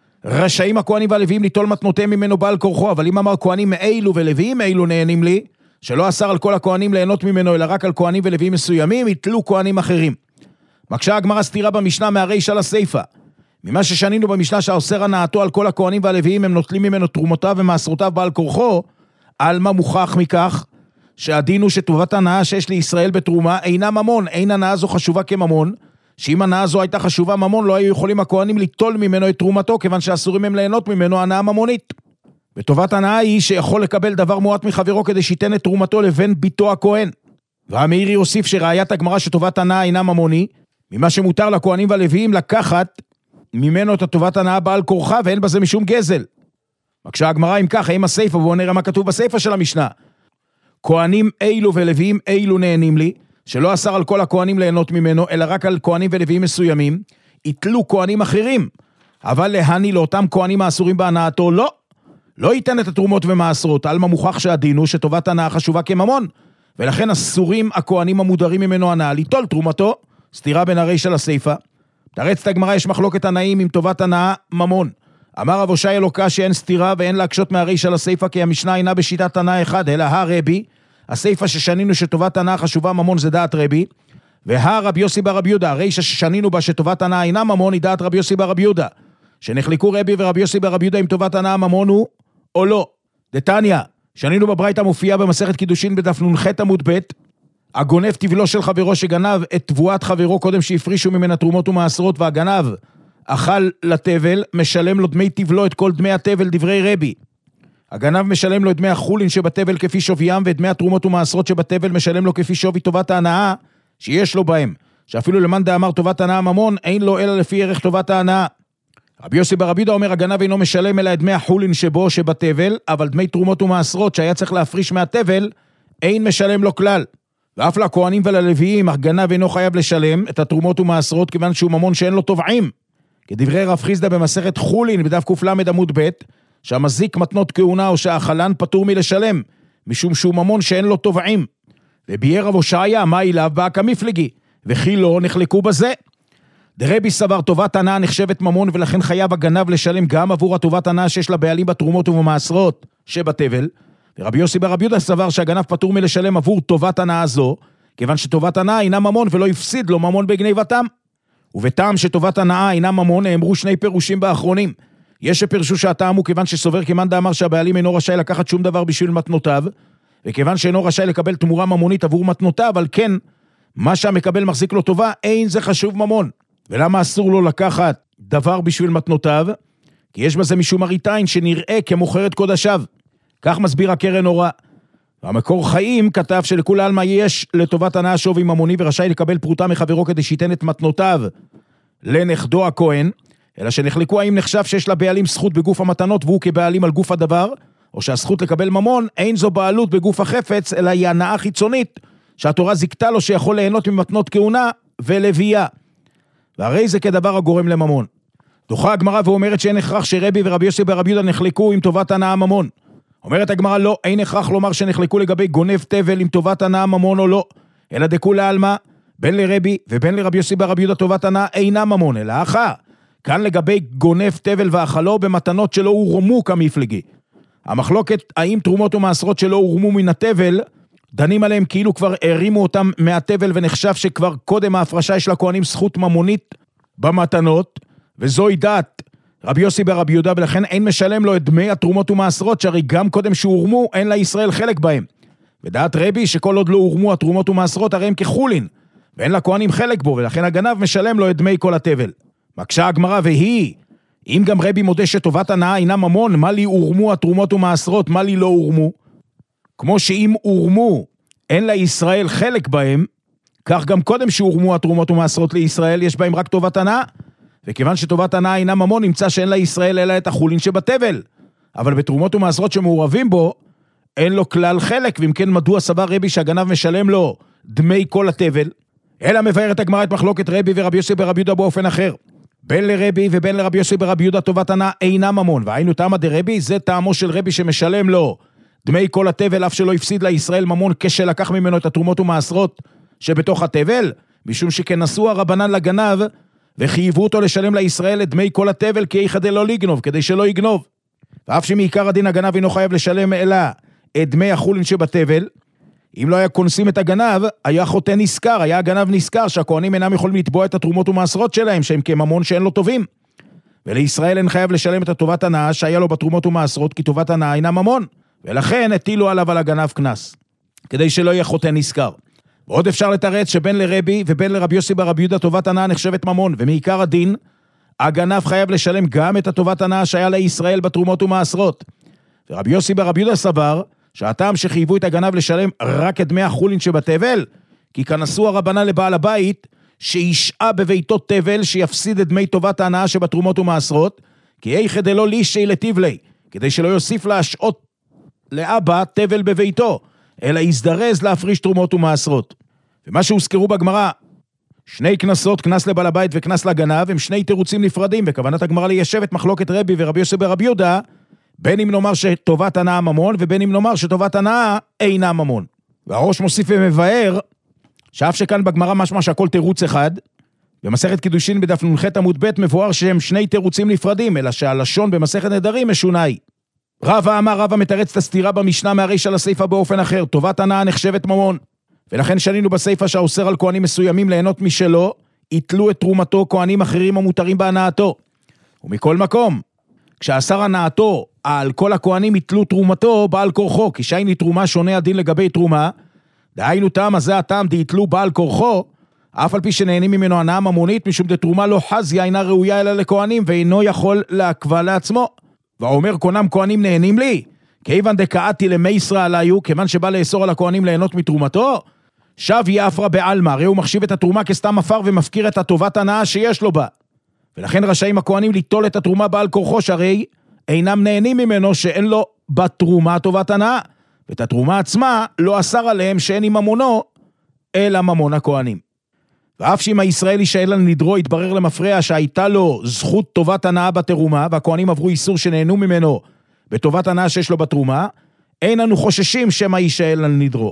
רשאים הכהנים והלוויים ליטול מתנותיהם ממנו בעל כורחו, אבל אם אמר כהנים מאלו ולוויים מאלו נהנים לי, שלא אסר על כל הכהנים ליהנות ממנו, אלא רק על כהנים ולוויים מסוימים, יתלו כהנים אחרים. מקשה הגמרא סתירה במשנה מהרישא לסיפא. ממה ששנינו במשנה שהאוסר הנאתו על כל הכהנים והלוויים, הם נוטלים ממנו תרומותיו ומעשרותיו בעל כורחו, על מה מוכח מכך? שהדין הוא שטובת הנאה שיש לישראל בתרומה אינה ממון, אין הנאה זו חשובה כממון, שאם הנאה זו הייתה חשובה ממון, לא היו יכולים הכהנים ליטול ממנו את תרומתו, כיוון שאסורים הם ליהנות ממנו הנאה ממונית. וטובת הנאה היא שיכול לקבל דבר מועט מחברו כדי שיתן את תרומתו לבן ביתו הכהן. והמאירי הוסיף שראיית הגמרא שטובת הנאה אינה ממוני, ממה שמותר לכהנים והלוויים לקחת ממנו את הטובת הנאה בעל כורחה, ואין בזה משום גזל. מקשה הגמרא אם ככה, אם הסייפה, בואו נראה מה כתוב בסייפה של המשנה. כהנים אילו ולוויים אילו נהנים לי, שלא אסר על כל הכהנים ליהנות ממנו, אלא רק על כהנים ולוויים מסוימים, יתלו כהנים אחרים, אבל להני לאותם כהנים האסורים בהנאתו, לא ייתן את התרומות ומעשרות, על מה מוכח שהדין הוא שטובת הנאה חשובה כממון, ולכן אסורים הכהנים המודרים ממנו הנאה, ליטול תרומתו, סתירה בין הרישא לסיפא. תרצת הגמרא יש מחלוקת הנאים עם טובת הנאה ממון. אמר רב הושעיה לא קשיא אין סתירה ואין להקשות מהרישא לסיפא, כי המשנה אינה בשיטת הנאה אחד, אלא הרבי, הסיפא ששנינו שטובת הנאה חשובה ממון זה דעת רבי, והרב יוסי ברב יהודה, הרישא ששנינו בה שטובת הנאה אינה ממון היא דעת רב יוסי ברב יהודה, שנחלקו רבי ורב יוסי ברב יהודה אם טובת הנאה ממון הוא או לא. דתניא, שנינו בברייתא מופיעה במסכת קידושין בדף נ"ח עמוד ב', הגונב תבלו של חברו שגנב את תבואת חברו קודם שהפרישו ממנה תרומות ומעשרות, והגנב אכל לתבל, משלם לו דמי תבלו את כל דמי התבל דברי רבי. הגנב משלם לו את דמי החולין שבתבל כפי שוויים, ואת דמי התרומות ומעשרות שבתבל משלם לו כפי שווי טובת ההנאה שיש לו בהם, שאפילו למאן דאמר טובת הנאה ממון, אין לו אלא לפי ערך טובת ההנאה. רבי יוסי ברבי יהודה אומר, הגנב אינו משלם אלא את דמי החולין שבו שבתבל, אבל דמי תרומות ומעשרות שהיה צריך להפריש מהתבל, אין משלם לו כלל. ואף לכהנים וללוויים, הגנב אינו חייב לשלם את התרומות ומעשרות, כיוון שהוא ממון שאין לו תובעים. כדברי רב חיסדא במסכת חולין, בדף ק"ל עמוד ב', שהמזיק מתנות כהונה או שהאכלן פטור מלשלם, משום שהוא ממון שאין לו תובעים. וביאר רב הושעיה, מה אליו בא כמפלגי, וכי לא נחלקו בזה. דרבי סבר טובת הנאה נחשבת ממון, ולכן חייב הגנב לשלם גם עבור הטובת הנאה שיש לבעלים בתרומות ובמעשרות שבתבל, ורבי יוסי ברבי יהודה סבר שהגנב פטור מלשלם עבור טובת הנאה זו, כיוון שטובת הנאה אינה ממון ולא יפסיד לו ממון בגניבתם. ובטעם שטובת הנאה אינה ממון, נאמרו שני פירושים באחרונים. יש שפרשו שהטעם הוא כיוון שסובר כמאן דאמר שהבעלים אינו רשאי לקחת שום דבר בשביל מתנותיו, וכיוון שאינו רשאי לקבל תמורה ממונית עבור מתנותיו, אבל כן, מה שהמקבל מחזיק לו טובה, אין זה חשוב ממון. ולמה אסור לו לקחת דבר בשביל מתנותיו? כי יש בזה משום מראית שנראה כמוכרת קודשיו. כך מסביר הקרן אורה. והמקור חיים כתב שלכול עלמא יש לטובת הנאה שווי ממוני, ורשאי לקבל פרוטה מחברו כדי שייתן את מתנותיו לנכדו הכהן, אלא שנחלקו האם נחשב שיש לבעלים זכות בגוף המתנות והוא כבעלים על גוף הדבר, או שהזכות לקבל ממון אין זו בעלות בגוף החפץ, אלא היא הנאה חיצונית שהתורה זיקתה לו שיכול ליהנות ממתנות כהונה ולוויה. והרי זה כדבר הגורם לממון. דוחה הגמרא ואומרת שאין הכרח שרבי ורבי יוסי ברבי יהודה נחלקו עם טובת הנאה ממון. אומרת הגמרא לא, אין הכרח לומר שנחלקו לגבי גונב תבל עם טובת הנאה ממון או לא, אלא דכולי עלמא, בין לרבי ובין לרבי יוסי ברבי יהודה טובת הנאה אינה ממון, אלא אחא. כאן לגבי גונב תבל ואכלו במתנות שלא הורמו כמפלגי. המחלוקת האם תרומות ומעשרות שלא הורמו מן התבל, דנים עליהם כאילו כבר הרימו אותם מהתבל ונחשב שכבר קודם ההפרשה יש לכהנים זכות ממונית במתנות, וזוהי דעת רבי יוסי ברבי יהודה, ולכן אין משלם לו את דמי התרומות ומעשרות, שהרי גם קודם שהורמו אין לישראל חלק בהם. ודעת רבי שכל עוד לא הורמו התרומות ומעשרות הרי הם כחולין, ואין לכהנים חלק בו, ולכן הגנב משלם לו את דמי כל התבל. מקשה הגמרא והיא, אם גם רבי מודה שטובת הנאה אינה ממון, מה לי הורמו התרומות ומעשרות, מה לי לא הורמו? כמו שאם הורמו אין לישראל חלק בהם, כך גם קודם שהורמו התרומות ומעשרות לישראל יש בהם רק טובת הנאה, וכיוון שטובת הנאה אינה ממון נמצא שאין לישראל אלא את החולין שבתבל, אבל בתרומות ומעשרות שמעורבים בו אין לו כלל חלק, ואם כן מדוע סבר רבי שהגנב משלם לו דמי כל התבל? אלא מבארת הגמרא את מחלוקת רבי ורבי יוסי ברבי יהודה באופן אחר. בין לרבי ובין לרבי יוסי ברבי יהודה טובת הנאה אינה ממון, והיינו טעמא דרבי, זה טעמו של רבי שמשלם לו דמי כל התבל, אף שלא הפסיד לישראל ממון כשלקח ממנו את התרומות ומעשרות שבתוך התבל, משום שכנסו הרבנן לגנב וחייבו אותו לשלם לישראל את דמי כל התבל כי יחדל לא לגנוב, כדי שלא יגנוב. ואף שמעיקר הדין הגנב אינו חייב לשלם אלא את דמי החולין שבתבל, אם לא היה כונסים את הגנב, היה חוטא נזכר, היה הגנב נזכר שהכהנים אינם יכולים לתבוע את התרומות ומעשרות שלהם, שהם כממון שאין לו טובים. ולישראל אין חייב לשלם את הטובת הנאה שהיה לו בתרומות ומעשרות, כי טובת הנאה אינה ממון, ולכן הטילו עליו על הגנב קנס, כדי שלא יהיה חוטא נזכר. ועוד אפשר לתרץ שבין לרבי ובין לרבי יוסי ברבי יהודה טובת הנאה נחשבת ממון, ומעיקר הדין, הגנב חייב לשלם גם את הטובת הנאה שהיה לישראל בתרומות ומעשרות. ורבי יוסי ברבי יהודה סבר, שהטעם שחייבו את הגנב לשלם רק את דמי החולין שבתבל, כי כנסו הרבנן לבעל הבית, שישעה בביתו תבל שיפסיד את דמי טובת ההנאה שבתרומות ומעשרות, כי איך דלא לישי לתבלי, כדי שלא יוסיף להשעות לאבא תבל בביתו, אלא יזדרז להפריש תרומות ומעשרות. ומה שהוזכרו בגמרא, שני כנסות, כנס לבעל הבית וכנס לגנב, הם שני תירוצים נפרדים, וכוונת הגמרא ליישב את מחלוקת רבי ורבי יוסי ברבי יהודה, בין אם נאמר שטובת הנאה ממון, ובין אם נאמר שטובת הנאה אינה ממון. והראש מוסיף ומבאר, שאף שכאן בגמרא משמע שהכל תירוץ אחד, במסכת קידושין בדף נ"ח עמוד ב' מבואר שהם שני תירוצים נפרדים, אלא שהלשון במסכת נדרים משונאי. רבא אמר, רבא מתרץ את הסתירה במשנה מהרישא לסיפא באופן אחר, טובת הנאה נחשבת ממון. ולכן שנינו בסיפא שהאוסר על כהנים מסוימים ליהנות משלו, יתלו את תרומתו כהנים אחרים המותרים בהנאתו. ומכל מקום, כשאסר הנאתו על כל הכהנים יתלו תרומתו בעל כורחו, כי שייני תרומה שונה הדין לגבי תרומה, דהיינו טעם הזה הטעם דיתלו בעל כורחו, אף על פי שנהנים ממנו הנאה ממונית, משום דתרומה לא חזיה אינה ראויה אלא לכהנים, ואינו יכול להקווה לעצמו. ואומר קונם כהנים נהנים לי, כיוון דקאתי למייסרא עליו, כיוון שבא לאסור על הכהנים ליהנות מתרומתו, שב יאפרא בעלמא, הרי הוא מחשיב את התרומה כסתם עפר ומפקיר את הטובת הנאה שיש לו בה. ולכן רשאים הכהנים ליטול את התרומה בעל כורחו, שהרי אינם נהנים ממנו שאין לו בתרומה טובת הנאה, ואת התרומה עצמה לא אסר עליהם שאין עם ממונו, אלא ממון הכהנים. ואף שאם הישראל יישאל על נדרו, התברר למפרע שהייתה לו זכות טובת הנאה בתרומה, והכהנים עברו איסור שנהנו ממנו בטובת הנאה שיש לו בתרומה, אין לנו חוששים שמה יישאל על נדרו.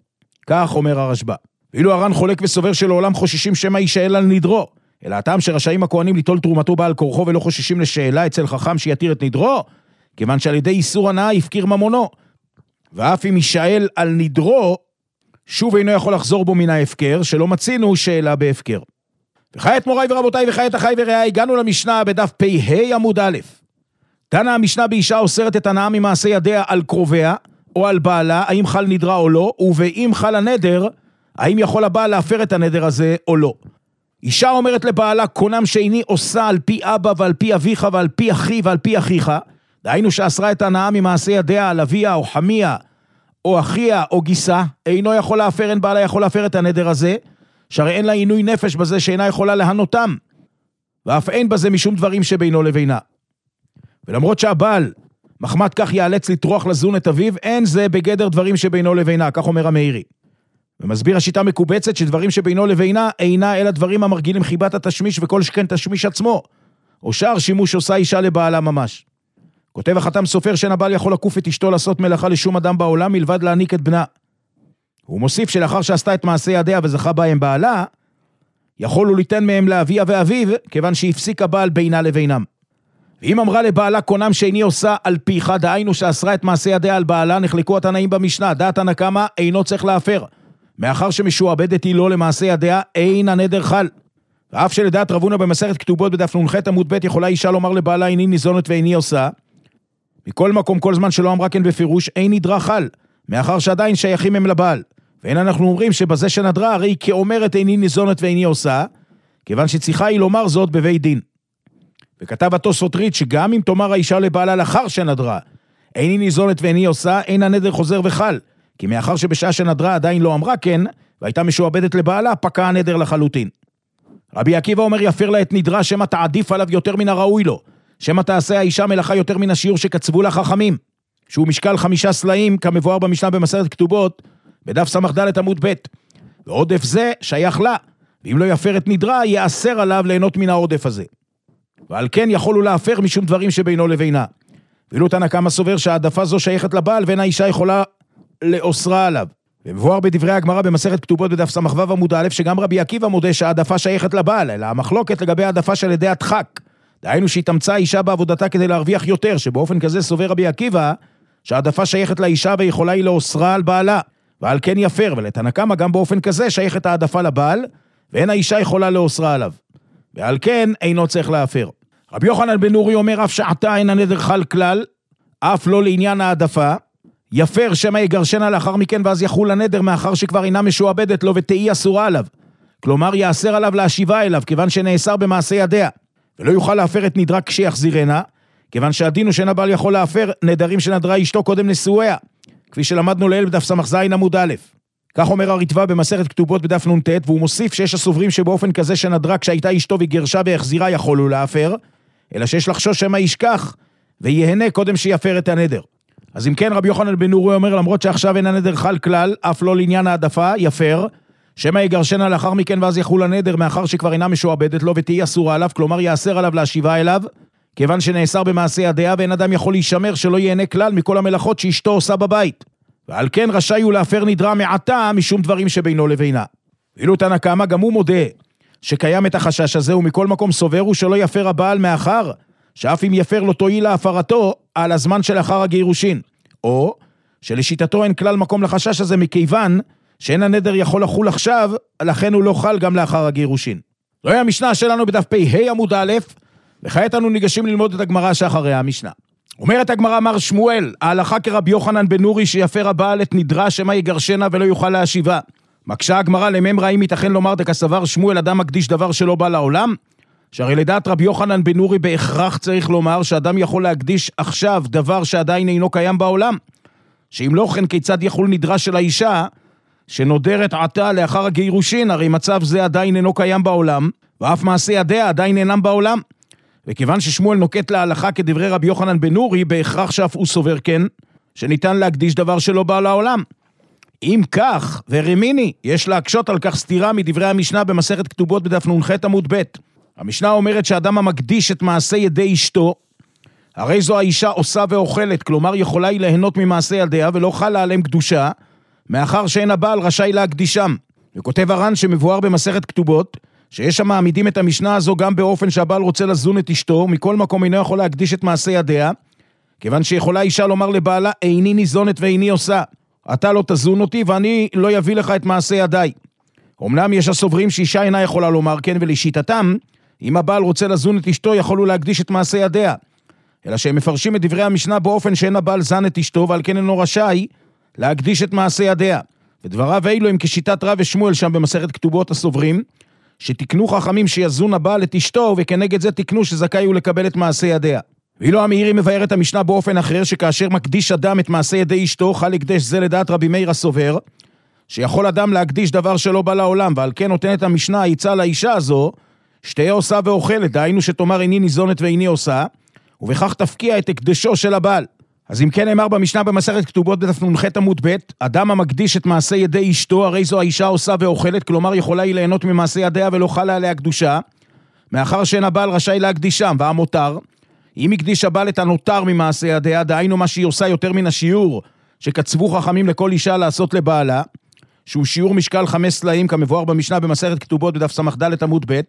כך אומר הרשב"א. ואילו הר"ן חולק וסובר שלעולם חוששים שמה יישאל על נדרו, אלא הטעם שרשאים הכהנים ליטול תרומתו בעל כורחו ולא חוששים לשאלה אצל חכם שיתיר את נדרו, כיוון שעל ידי איסור הנאה יפקיר ממונו. ואף אם יישאל על נדרו, שוב אינו יכול לחזור בו מן ההפקר, שלא מצינו שאלה בהפקר. וכעת מוריי ורבותיי וכעת אחי ורעי, הגענו למשנה בדף פ"ה עמוד א'. דנה המשנה באישה אוסרת את הנאה ממעשה ידיה על קרוביה, או על בעלה, האם חל נדרה או לא, ובאם חל הנדר, האם יכול הבעל להפר את הנדר הזה או לא. אישה אומרת לבעלה, קונם שאיני עושה על פי אבא ועל פי אביך ועל פי אחי ועל פי אחיך, דהיינו שאסרה את הנאה ממעשה ידיה על אביה או חמיה, או אחיה או גיסה, אינו יכול להפר, אין בעלה יכול להפר את הנדר הזה, שהרי אין לה עינוי נפש בזה שאינה יכולה להנותם, ואף אין בזה משום דברים שבינו לבינה. ולמרות שהבעל מחמת כך יאלץ לטרוח לזון את אביו, אין זה בגדר דברים שבינו לבינה, כך אומר המאירי. ומסביר השיטה מקובצת שדברים שבינו לבינה אינה אלא דברים המרגילים חיבת התשמיש וכל שכן תשמיש עצמו, או שאר שימוש עושה אישה לבעלה ממש. כותב החתם סופר שאין הבעל יכול לקוף את אשתו לעשות מלאכה לשום אדם בעולם מלבד להעניק את בנה. הוא מוסיף שלאחר שעשתה את מעשה ידיה וזכה בהם בעלה, יכול הוא ליתן מהם לאביה ואביו, כיוון שהפסיק הבעל בינה לבינם. ואם אמרה לבעלה קונם שאיני עושה על פיך, דהיינו שאסרה את מעשה ידיה על בעלה, נחלקו התנאים במשנה, דעת תנא קמא אינו צריך להפר. מאחר שמשועבדת היא לא למעשה ידיה, אין הנדר חל. ואף שלדעת רב הונא במסכת כתובות בדף נ"ח עמוד ב' יכולה אישה לומר לבעלה איני ניזונת ואיני עושה. מכל מקום כל זמן שלא אמרה כן בפירוש, אין נדרה חל, מאחר שעדיין שייכים הם לבעל. ואין אנחנו אומרים שבזה שנדרה הרי כאומרת איני ניזונת ואיני עושה, כיוון שצריכה היא לומר זאת בבית דין. וכתב התוספות רי"ש שגם אם תאמר האישה לבעלה לאחר שנדרה, איני ניזונת ואיני עושה, אין הנדר חוזר וחל, כי מאחר שבשעה שנדרה עדיין לא אמרה כן, והייתה משועבדת לבעלה, פקע הנדר לחלוטין. רבי עקיבא אומר יפר לה את נדרה, שמה תעדיף עליו יותר מן הראוי לו, שמה תעשה האישה מלאכה יותר מן השיעור שקצבו לה חכמים, שהוא משקל 5 סלעים, כמבואר במשנה במסכת כתובות, בדף סמ"ד עמוד ב'. ועודף זה שייך לה, ואם לא יפר את נדרה, יאסר עליו ליהנות מן העודף הזה. ועל כן יכול הוא להפר משום דברים שבינו לבינה. ואילו תנא קמא סובר שהעדפה זו שייכת לבעל, ואין האישה יכולה לאוסרה עליו. ומבואר בדברי הגמרא במסכת כתובות בדף סמ"ו עמוד א', שגם רבי עקיבא מודה שהעדפה שייכת לבעל, אלא המחלוקת לגבי העדפה של ידי הדחק. דהיינו שהתאמצה האישה בעבודתה כדי להרוויח יותר, שבאופן כזה סובר רבי עקיבא, שהעדפה שייכת לאישה ויכולה היא לאוסרה על בעלה, ועל כן יפר, ולתנא קמא גם באופן כזה שייכת העדפה לבעל, ואין האישה יכולה לאוסרה עליו. ועל כן אינו צריך להפר. רבי יוחנן בן נורי אומר, אף שעתה אין הנדר חל כלל, אף לא לעניין העדפה, יפר שמא יגרשנה לאחר מכן, ואז יחול הנדר מאחר שכבר אינה משועבדת לו ותהי אסורה עליו. כלומר, יאסר עליו להשיבה אליו, כיוון שנאסר במעשה ידיה, ולא יוכל להפר את נדרה כשיחזירנה, כיוון שהדין הוא שאין הבעל יכול להפר נדרים שנדרה אשתו קודם נשואיה, כפי שלמדנו לעיל בדף סמ"ז עמוד א'. כך אומר הרטב"א במסכת כתובות בדף נ"ט, והוא מוסיף שיש הסוברים שבאופן כזה שנדרה כשהייתה אשתו וגרשה והחזירה יכולו להפר, אלא שיש לחשוש שמא ישכח ויהנה קודם שיפר את הנדר. אז אם כן רבי יוחנן בן נורי אומר, למרות שעכשיו אין הנדר חל כלל, אף לא לעניין העדפה, יפר, שמא יגרשנה לאחר מכן ואז יחול הנדר מאחר שכבר אינה משועבדת לו ותהי אסורה עליו, כלומר יאסר עליו להשיבה אליו, כיוון שנאסר במעשה ידיה, ואין אדם יכול להישמר שלא ייהנה כלל מכל המלאכות שאשתו עושה בבית. ועל כן רשאי הוא להפר נדרה מעתה משום דברים שבינו לבינה. ואילו תנא קמא גם הוא מודה שקיים את החשש הזה, ומכל מקום סובר הוא שלא יפר הבעל מאחר, שאף אם יפר לא תועיל להפרתו על הזמן שלאחר הגירושין, או שלשיטתו אין כלל מקום לחשש הזה מכיוון שאין הנדר יכול לחול עכשיו, לכן הוא לא חל גם לאחר הגירושין. זוהי המשנה שלנו בדף פ"ה עמוד א', וכעת אנו ניגשים ללמוד את הגמרא שאחריה המשנה. אומרת הגמרא, אמר שמואל, ההלכה כרבי יוחנן בן נורי שיפר הבעל את נדרה שמא יגרשנה ולא יוכל להשיבה. מקשה הגמרא לממרא, אם ייתכן לומר דכסבר שמואל אדם מקדיש דבר שלא בא לעולם? שהרי לדעת רבי יוחנן בן נורי בהכרח צריך לומר שאדם יכול להקדיש עכשיו דבר שעדיין אינו קיים בעולם. שאם לא כן כיצד יחול נדרה של האישה שנודרת עתה לאחר הגירושין, הרי מצב זה עדיין אינו קיים בעולם, ואף מעשה ידיה עדיין אינם בעולם. וכיוון ששמואל נוקט להלכה כדברי רבי יוחנן בן נורי, בהכרח שאף הוא סובר כן, שניתן להקדיש דבר שלא בא לעולם. אם כך, ורמיני, יש להקשות על כך סתירה מדברי המשנה במסכת כתובות בדף נ"ח עמוד ב'. המשנה אומרת שאדם המקדיש את מעשה ידי אשתו, הרי זו האישה עושה ואוכלת, כלומר יכולה היא ליהנות ממעשה ידיה ולא חלה עליהם קדושה, מאחר שאין הבעל רשאי להקדישם. וכותב הר"ן שמבואר במסכת כתובות, שיש שם מעמידים את המשנה הזו גם באופן שהבעל רוצה לזון את אשתו, מכל מקום אינו יכול להקדיש את מעשה ידיה, כיוון שיכולה אישה לומר לבעלה, איני ניזונת ואיני עושה, אתה לא תזון אותי ואני לא יביא לך את מעשה ידיי. אמנם יש הסוברים שאישה אינה יכולה לומר כן, ולשיטתם, אם הבעל רוצה לזון את אשתו, יכולו להקדיש את מעשה ידיה, אלא שהם מפרשים את דברי המשנה באופן שאין הבעל זן את אשתו, ועל כן אינו רשאי להקדיש את מעשה ידיה. ודבריו אילו הם כשיטת רב ושמואל שם במסכת כתובות הסוברים, שתקנו חכמים שיזון הבעל את אשתו, וכנגד זה תקנו שזכאי הוא לקבל את מעשה ידיה. ואילו המאירי מבאר את המשנה באופן אחר, שכאשר מקדיש אדם את מעשה ידי אשתו, חל הקדש זה לדעת רבי מאיר הסובר, שיכול אדם להקדיש דבר שלא בא לעולם, ועל כן נותנת המשנה העיצה לאישה הזו, שתהיה עושה ואוכלת, דהיינו שתאמר איני ניזונת ואיני עושה, ובכך תפקיע את הקדשו של הבעל. אז אם כן נאמר במשנה במסכת כתובות בדף נ"ח עמוד ב', אדם המקדיש את מעשה ידי אשתו, הרי זו האישה עושה ואוכלת, כלומר יכולה היא ליהנות ממעשה ידיה ולא חלה עליה קדושה, מאחר שאין הבעל רשאי להקדישם, והמותר, אם הקדיש הבעל את הנותר ממעשה ידיה, דהיינו מה שהיא עושה יותר מן השיעור, שקצבו חכמים לכל אישה לעשות לבעלה, שהוא שיעור משקל 5 סלעים, כמבואר במשנה במסכת כתובות בדף סמ"ד עמוד ב',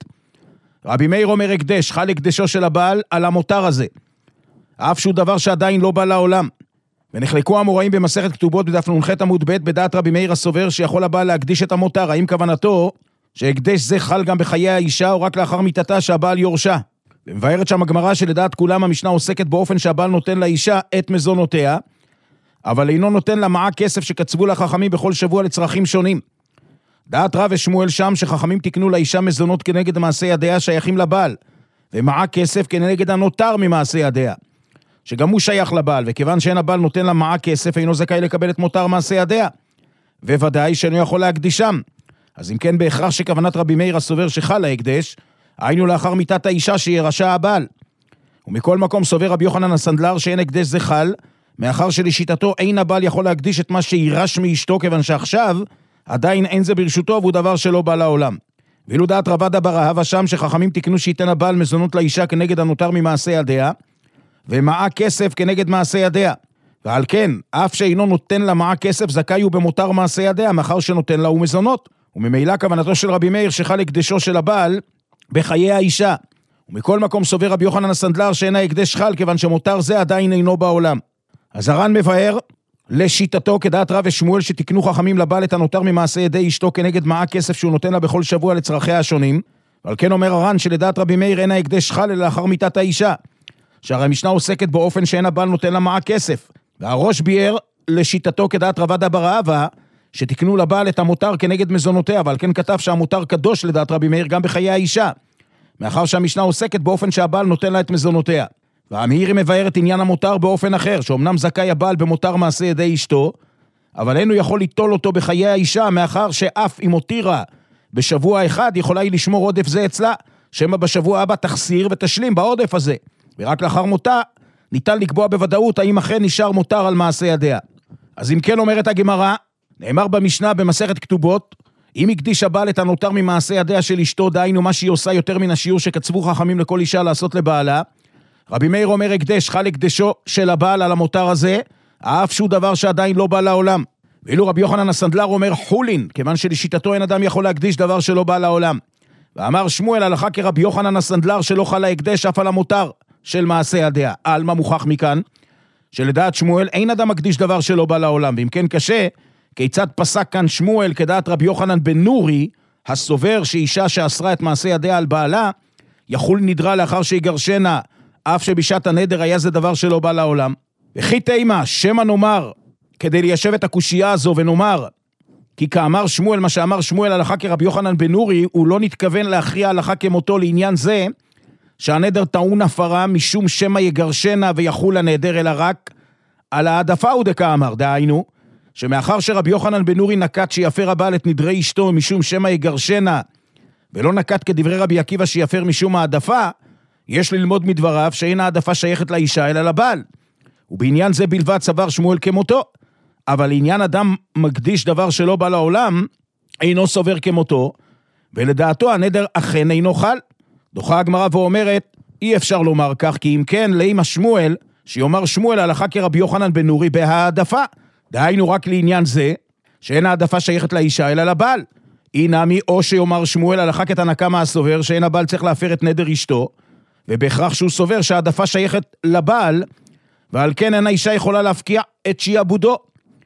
רבי מאיר אומר הקדש, חל הקדשו של הבעל על המותר הזה, אף שהוא דבר שעדיין לא בא לעולם. ונחלקו המוראים במסכת כתובות בדף נ"ח עמוד ב' בדעת רבי מאיר הסובר שיכול הבעל להקדיש את המותר, האם כוונתו שהקדש זה חל גם בחיי האישה או רק לאחר מיתתה שהבעל יורשה. ומבארת שם הגמרא שלדעת כולם המשנה עוסקת באופן שהבעל נותן לאישה את מזונותיה, אבל אינו נותן לה מעה כסף שקצבו לחכמים בכל שבוע לצרכים שונים. דעת רב ושמואל שם שחכמים תקנו לאישה מזונות כנגד מעשה ידיה שייכים לבעל, ומעה כסף כנגד הנותר ממעשה ידיה, שגם הוא שייך לבעל, וכיוון שאין הבעל נותן לה מעה כסף, אינו זכאי לקבל את מותר מעשה ידיה, וודאי שאינו יכול להקדישם. אז אם כן בהכרח שכוונת רבי מאיר הסובר שחל ההקדש, היינו לאחר מיתת האישה שירשה הבעל. ומכל מקום סובר רבי יוחנן הסנדלר שאין הקדש זה חל, מאחר שלשיטתו אין הבעל יכול להקדיש את מה שירש מאשתו, כיוון שעכשיו עדיין אין זה ברשותו והוא דבר שלא בא לעולם. ואילו דעת רבדה בר אהבה שם שחכמים תקנו שייתן הבעל מזונות לאישה כנגד הנותר ממעשה ידיה, ומעה כסף כנגד מעשה ידיה. ועל כן, אף שאינו נותן לה מעה כסף, זכאי הוא במותר מעשה ידיה, מאחר שנותן לה הוא מזונות. וממילא כוונתו של רבי מאיר שחל הקדשו של הבעל בחיי האישה. ומכל מקום סובר רבי יוחנן הסנדלר שאין ההקדש חל, כיוון שמותר זה עדיין אינו בעולם. אז הר"ן מבאר לשיטתו כדעת רב ושמואל שתקנו חכמים לבעל את הנותר ממעשה ידי אשתו כנגד מעה כסף שהוא נותן לה בכל שבוע לצרכיה השונים. ועל כן אומר הר"ן שלדעת רבי מאיר אין ההקדש חל אלא לאחר מיתת האישה, שהרי המשנה עוסקת באופן שאין הבעל נותן לה מעה כסף. והראש ביאר לשיטתו כדעת רבדה בר אהבה שתקנו לבעל את המותר כנגד מזונותיה, ועל כן כתב שהמותר קדוש לדעת רבי מאיר גם בחיי האישה, מאחר שהמשנה עוסקת באופן שהבעל נותן לה את מזונותיה. והמאירי מבאר את עניין המותר באופן אחר, שאומנם זכאי הבעל במותר מעשה ידי אשתו, אבל אינו יכול ליטול אותו בחיי האישה, מאחר שאף אם הותירה בשבוע אחד יכולה היא לשמור עודף זה אצלה, שמה בשבוע הבא תחסיר ותשלים בעודף הזה, ורק לאחר מותה ניתן לקבוע בוודאות האם אכן נשאר מותר על מעשה ידיה. אז אם כן אומרת הגמרא, נאמר במשנה במסכת כתובות, אם הקדיש הבעל את הנותר ממעשה ידיה של אשתו, דהיינו מה שהיא עושה יותר מן השיעור שקצבו חכמים לכל אישה לעשות לבעלה, רבי מאיר אומר הקדש, חל הקדשו של הבעל על המותר הזה, אף שהוא דבר שעדיין לא בא לעולם. ואילו רבי יוחנן הסנדלר אומר חולין, כיוון שלשיטתו אין אדם יכול להקדיש דבר שלא בא לעולם. ואמר שמואל הלכה כרבי יוחנן הסנדלר שלא חל ההקדש אף על המותר של מעשה ידיה. על מה מוכח מכאן? שלדעת שמואל אין אדם מקדיש דבר שלא בא לעולם, ואם כן קשה, כיצד פסק כאן שמואל כדעת רבי יוחנן בן נורי, הסובר שאישה שאסרה את מעשה ידיה על בעלה, יחול נדרה לאחר שיגרשנה, אף שבשעת הנדר היה זה דבר שלא בא לעולם. וכי תימה, שמה נאמר, כדי ליישב את הקושייה הזו ונאמר, כי כאמר שמואל, מה שאמר שמואל הלכה כרבי יוחנן בן נורי, הוא לא נתכוון להכריע הלכה כמותו לעניין זה, שהנדר טעון הפרה משום שמה יגרשנה ויחול הנדר, אלא רק על העדפה הוא דקאמר, דהיינו, שמאחר שרבי יוחנן בן נורי נקט שיפר הבעל את נדרי אשתו משום שמה יגרשנה, ולא נקט כדברי רבי עקיבא שיפר משום העדפה, יש ללמוד מדבריו שאין העדפה שייכת לאישה אלא לבעל. ובעניין זה בלבד סבר שמואל כמותו, אבל לעניין אדם מקדיש דבר שלא בא לעולם, אינו סובר כמותו, ולדעתו הנדר אכן אינו חל. דוחה הגמרא ואומרת, אי אפשר לומר כך, כי אם כן, לאמא שמואל, שיאמר שמואל הלכה כרבי יוחנן בן נורי בהעדפה, דהיינו רק לעניין זה, שאין העדפה שייכת לאישה אלא לבעל. אינמי או שיאמר שמואל הלכה כתנא מהסובר, שאין הבעל צריך להפר את נדר אשתו, ובהכרח שהוא סובר שהעדפה שייכת לבעל, ועל כן אין האישה יכולה להפקיע את שיעבודו.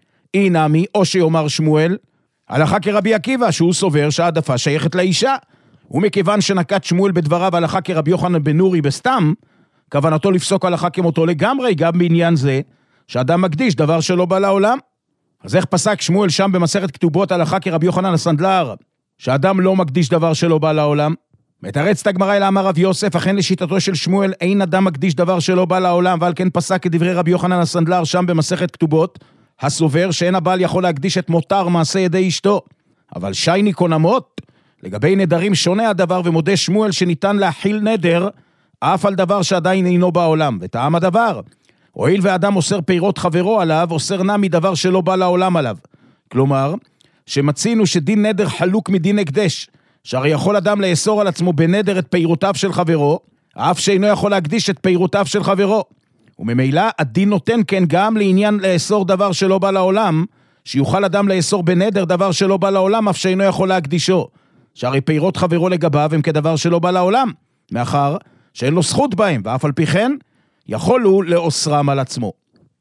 אינמי או שיאמר שמואל הלכה כרבי עקיבא, שהוא סובר שהעדפה שייכת לאישה, ומכיוון שנקט שמואל בדבריו הלכה כרבי יוחנן בן נורי בסתם, כוונתו לפסוק הלכה כמותו לגמרי, גם בעניין זה, שאדם מקדיש דבר שלא בא לעולם. אז איך פסק שמואל שם במסכת כתובות הלכה כרבי יוחנן הסנדלר, שאדם לא מקדיש דבר שלא בא לעולם? מתרצת הגמרא אלא אמר רב יוסף, אכן לשיטתו של שמואל אין אדם מקדיש דבר שלא בא לעולם, ועל כן פסק כדברי רבי יוחנן הסנדלר שם במסכת כתובות, הסובר שאין הבעל יכול להקדיש את מותר מעשה ידי אשתו. אבל שייני קונמות, לגבי נדרים שונה הדבר, ומודה שמואל שניתן להחיל נדר, אף על דבר שעדיין אינו בעולם. וטעם הדבר, הואיל ואדם אוסר פירות חברו עליו, אוסר נע מדבר שלא בא לעולם עליו. כלומר, שמצינו שדין נדר חלוק מדין הקדש, שהרי יכול אדם לאסור על עצמו בנדר את פירותיו של חברו, אף שאינו יכול להקדיש את פירותיו של חברו. וממילא הדין נותן כן גם לעניין לאסור דבר שלא בא לעולם, שיוכל אדם לאסור בנדר דבר שלא בא לעולם, אף שאינו יכול להקדישו. שהרי פירות חברו לגביו הם כדבר שלא בא לעולם, מאחר שאין לו זכות בהם, ואף על פי כן, יכולו לאוסרם על עצמו.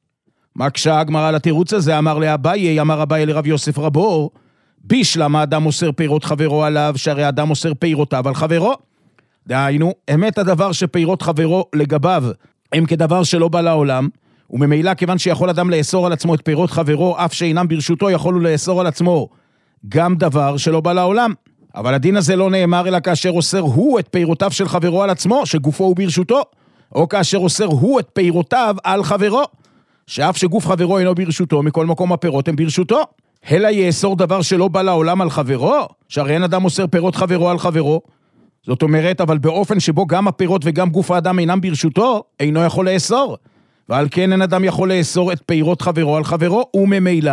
מקשה הגמרא על התירוץ הזה, אמר לאביי, אמר אביי לרב יוסף רבו, בישלם האדם אוסר פירות חברו עליו, שהרי האדם אוסר פירותיו על חברו. דהיינו, אמת הדבר שפירות חברו לגביו, הם כדבר שלא בא לעולם, וממילא כיוון שיכול אדם לאסור על עצמו את פירות חברו, אף שאינם ברשותו, יכולו לאסור על עצמו גם דבר שלא בא לעולם. אבל הדין הזה לא נאמר אלא כאשר אוסר הוא את פירותיו של חברו על עצמו, שגופו הוא ברשותו, או כאשר אוסר הוא את פירותיו על חברו, שאף שגוף חברו אינו ברשותו, מכל מקום הפירות הם ברשותו. אלא יאסור דבר שלא בא לעולם על חברו, שהרי אין אדם אוסר פירות חברו על חברו. זאת אומרת, אבל באופן שבו גם הפירות וגם גוף האדם אינם ברשותו, אינו יכול לאסור. ועל כן אין אדם יכול לאסור את פירות חברו על חברו, וממילא,